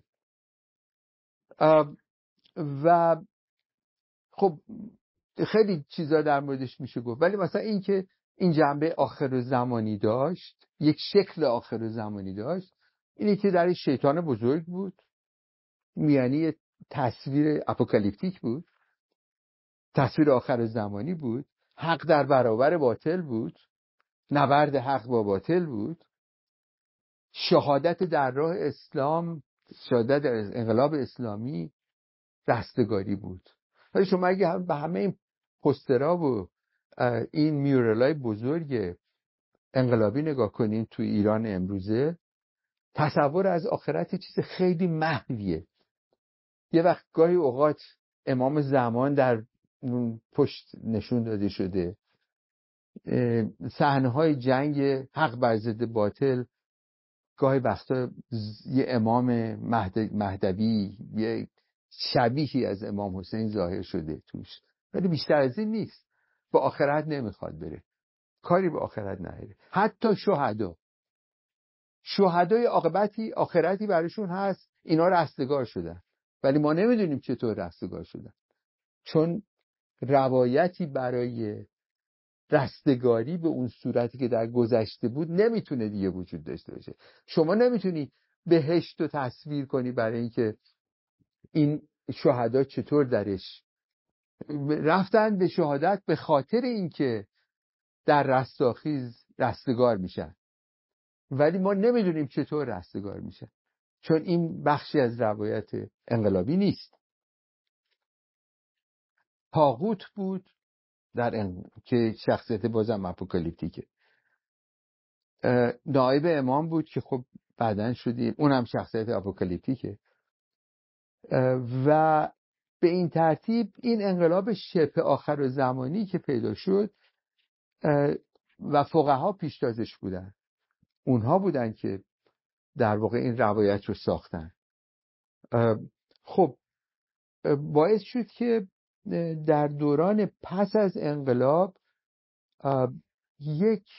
و خب خیلی چیزا در موردش میشه گفت، ولی مثلا این که این جنبه آخر زمانی داشت، یک شکل آخر زمانی داشت، اینی که در شیطان بزرگ بود، یعنی تصویر اپوکالیپتیک بود، تصویر آخر زمانی بود، حق در برابر باطل بود، نبرد حق با باطل بود، شهادت در راه اسلام، شهادت در انقلاب اسلامی رستگاری بود. ولی شما اگه به همه این پوسترها و این میورالای بزرگ انقلابی نگاه کنین تو ایران امروزه، تصور از آخرت چیز خیلی محویه. یه وقت گاهی اوقات امام زمان در اون پشت نشون داده شده، صحنه‌های جنگ حق بر ضد باطل، گاهی وقتا یه امام مهدوی، یه شبیهی از امام حسین ظاهر شده توش، ولی بیشتر از این نیست. با آخرت نمیخواد بره، کاری به آخرت نداره. حتی شهدای عاقبتی آخرتی براشون هست، اینا رستگار شدن، ولی ما نمیدونیم چطور رستگار شدن، چون روایتی برای رستگاری به اون صورتی که در گذشته بود نمیتونه دیگه وجود داشته باشه. شما نمیتونی بهشت رو تصویر کنی برای اینکه این شهدا چطور درش رفتن به شهادت به خاطر اینکه در رستاخیز رستگار میشن، ولی ما نمیدونیم چطور رستگار میشن، چون این بخشی از روایت انقلابی نیست. طاغوت بود که شخصیت بازم اپوکالیپتیکه، نایب امام بود که خب بعدن شدیم اونم شخصیت اپوکالیپتیکه، و به این ترتیب این انقلاب شبه آخر و زمانی که پیدا شد و فقها پیشتازش بودن، اونها بودن که در واقع این روایت رو ساختن. خب باعث شد که در دوران پس از انقلاب یک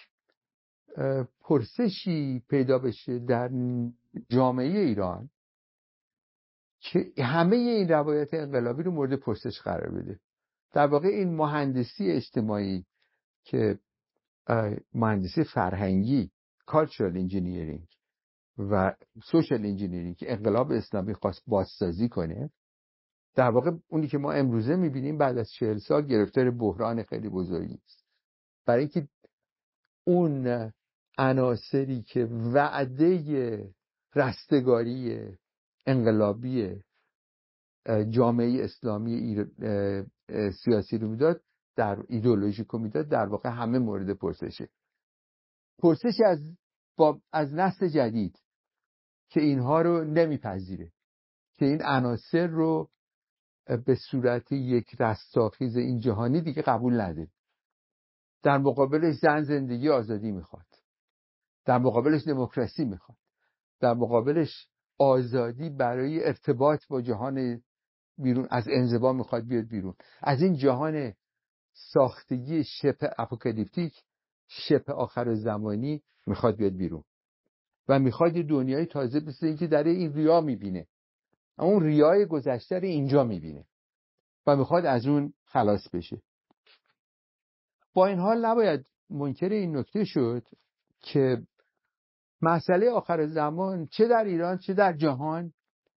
پرسشی پیدا بشه در جامعه ایران که همه این روایت انقلابی رو مورد پرسش قرار بده. در واقع این مهندسی اجتماعی که مهندسی فرهنگی، cultural engineering و social engineering که انقلاب اسلامی خواست بازسازی کنه، در واقع اونی که ما امروزه میبینیم بعد از 40 سال گرفتار بحران خیلی بزرگی است، برای اینکه اون عناصری که وعده رستگاری انقلابی جامعه اسلامی سیاسی رو میداد، در ایدئولوژیک رو میداد، در واقع همه مورد پرسشه. پرسش از نسل جدید که اینها رو نمیپذیره، که این عناصر رو به صورت یک رستاخیز این جهانی دیگه قبول نده. در مقابلش زن زندگی آزادی میخواد، در مقابلش دموکراسی میخواد، در مقابلش آزادی برای ارتباط با جهان بیرون، از انزوا میخواد بیاد بیرون، از این جهان ساختگی شبه اپوکالیپتیک، شبه آخر زمانی میخواد بیاد بیرون و میخواد یه دنیای تازه مثل این که در این ریا میبینه، اون ریای گذشته رو اینجا میبینه و میخواد از اون خلاص بشه. با این حال نباید منکر این نکته شد که مسئله آخر زمان چه در ایران چه در جهان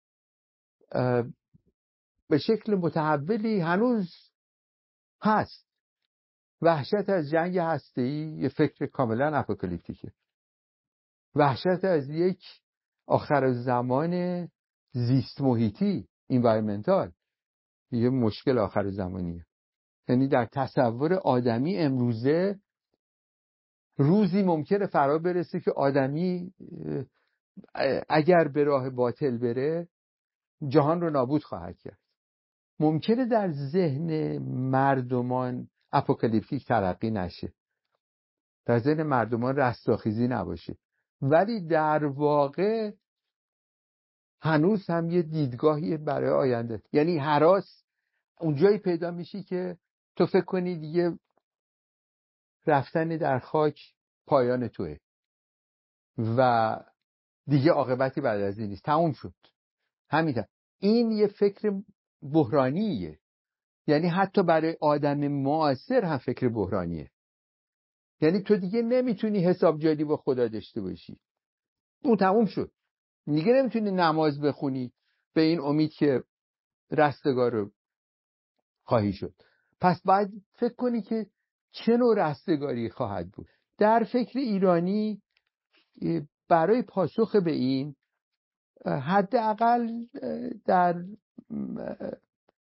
به شکل متحولی هنوز هست. وحشت از جنگ هسته‌ای یه فکر کاملا اپوکالیپتیکه، وحشت از یک آخر زمان زیست محیطی environmental یه مشکل آخر زمانیه. یعنی در تصور آدمی امروزه روزی ممکنه فرا برسه که آدمی اگر به راه باطل بره جهان رو نابود خواهد کرد. ممکنه در ذهن مردمان اپوکالیپتیک ترقی نشه، در ذهن مردمان رستاخیزی نباشه، ولی در واقع هنوز هم یه دیدگاهی برای آینده. یعنی هراس اونجایی پیدا میشی که تو فکر کنی دیگه رفتن در خاک پایان توه و دیگه عاقبتی بعد از این نیست، تموم شد. همین این یه فکر بحرانیه، یعنی حتی برای آدم معاصر هم فکر بحرانیه. یعنی تو دیگه نمیتونی حساب جاری با خدا داشته باشی، اون تموم شد. دیگه نمیتونی نماز بخونی به این امید که رستگار رو خواهی شد. پس باید فکر کنی که چه نوع رستگاری خواهد بود. در فکر ایرانی برای پاسخ به این حداقل در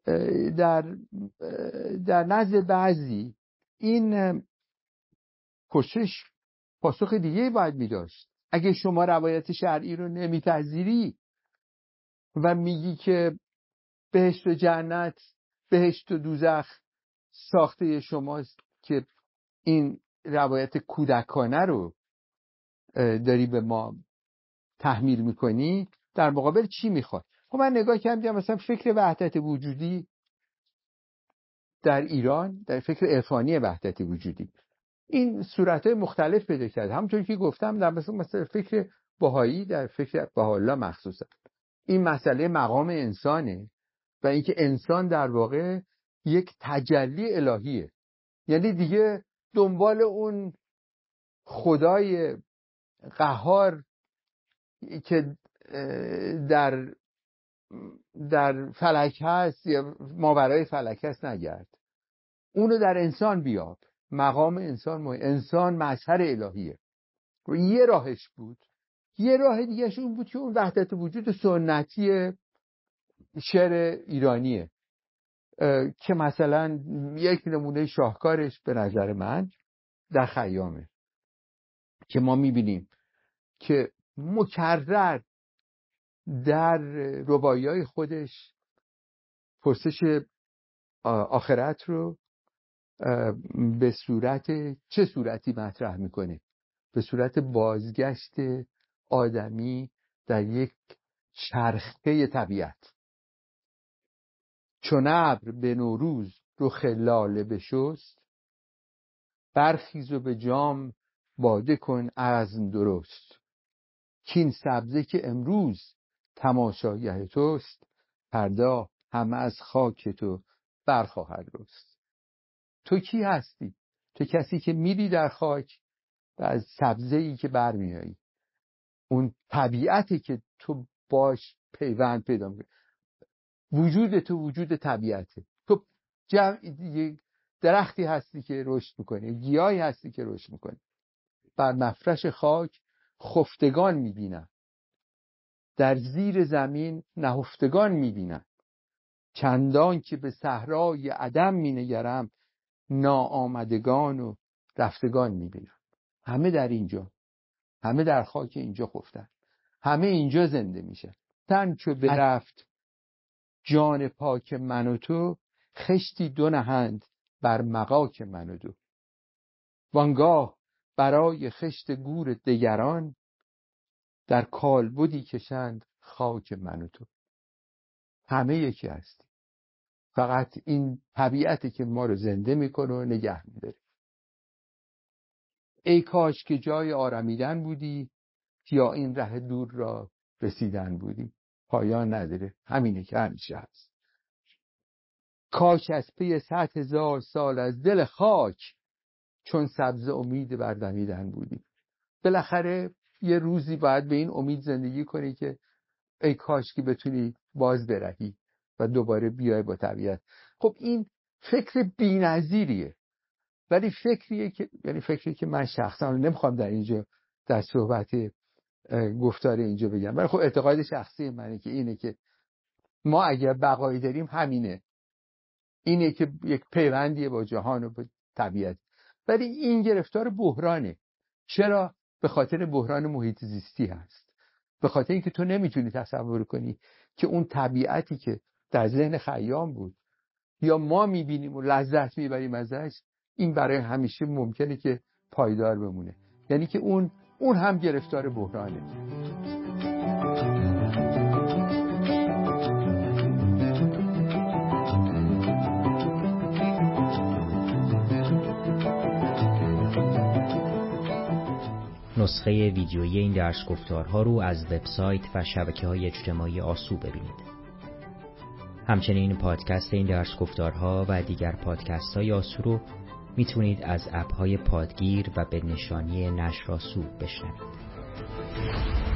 در نزد بعضی این پرسش پاسخ دیگه باید می داشت. اگه شما روایت شرعی رو نمیپذیری و میگی که بهشت و جنت، بهشت و دوزخ ساخته شماست که این روایت کودکانه رو داری به ما تحمیل میکنی، در مقابل چی میخواد؟ خب من نگاه کردم مثلا فکر وحدت وجودی در ایران، در فکر عرفانی وحدت وجودی، این صورتهای مختلف پیدا کرد. همونطور که گفتم در مثلا فکر بهایی، در فکر بهاءالله مخصوصا این مسئله مقام انسانه و اینکه انسان در واقع یک تجلی الهیه، یعنی دیگه دنبال اون خدای قهار که در فلک هست یا ماورای فلک هست نگرد، اونو در انسان بیاب. مقام انسان انسان مظهر الهیه و یه راهش بود. یه راه دیگهش اون بود که اون وحدت وجود سنتی شعر ایرانیه که مثلا یک نمونه شاهکارش به نظر من در خیامه که ما میبینیم که مکرر در رباعی‌های خودش پرسش آخرت رو به صورت چه صورتی مطرح میکنه؟ به صورت بازگشت آدمی در یک چرخه طبیعت. چون ابر به نوروز رخ لاله بشست، برخیز و به جام باده کن عزم درست. کین سبزه که امروز تماشاگه توست، فردا همه از خاک تو برخواهد رست. تو کی هستی؟ تو کسی که میری در خاک و از سبزه‌ای که برمیایی، اون طبیعتی که تو باش پیوند پیدا می‌کنی. وجود تو وجود طبیعته. تو درختی هستی که رشد میکنه، گیاهی هستی که رشد میکنه. بر مفرش خاک خفتگان میبینم، در زیر زمین نهفتگان میبینم. چندان که به صحرای عدم مینگرم، ناآمدگان و رفتگان میبینم. همه در اینجا، همه در خاک اینجا خفتن، همه اینجا زنده میشن. تن چو برفت جان پاک من و تو، خشتی دو نهند بر مغاک من و دو. وانگاه برای خشت گور دگران، در کالبدی کشند خاک من و تو. همه یکی هستی، فقط این طبیعتی که ما رو زنده میکنه و نگه میداره. ای کاش که جای آرمیدن بودی، یا این ره دور را رسیدن بودی. پایان نداره، همینه که همیشه هست. کاش از پی 100,000 سال از دل خاک، چون سبز امید بردمیدن بودی. بالاخره یه روزی باید به این امید زندگی کنی که ای کاش که بتونی باز برهی و دوباره بیای با طبیعت. خب این فکر بی‌نظیریه، ولی فکری که من شخصا نمیخوام در اینجا در صحبت گفتار اینجا بگم، ولی خب اعتقاد شخصی منه که اینه که ما اگر بقایی داریم اینه که یک پیوندیه با جهان و با طبیعت. ولی این گرفتار بحرانه. چرا؟ به خاطر بحران محیط زیستی هست. به خاطر اینکه تو نمیتونی تصور کنی که اون طبیعتی که در ذهن خیام بود یا ما میبینیم و لذت میبریم ازش، این برای همیشه ممکنه که پایدار بمونه. یعنی که اون هم گرفتار بحرانه. نسخه ویدیویی این درس گفتارها رو از وبسایت و شبکه‌های اجتماعی آسو ببینید. همچنین پادکست این درس گفتارها و دیگر پادکست‌های آسو رو میتونید از اپ‌های پادگیر و به نشانی نشر آسو بشنوید.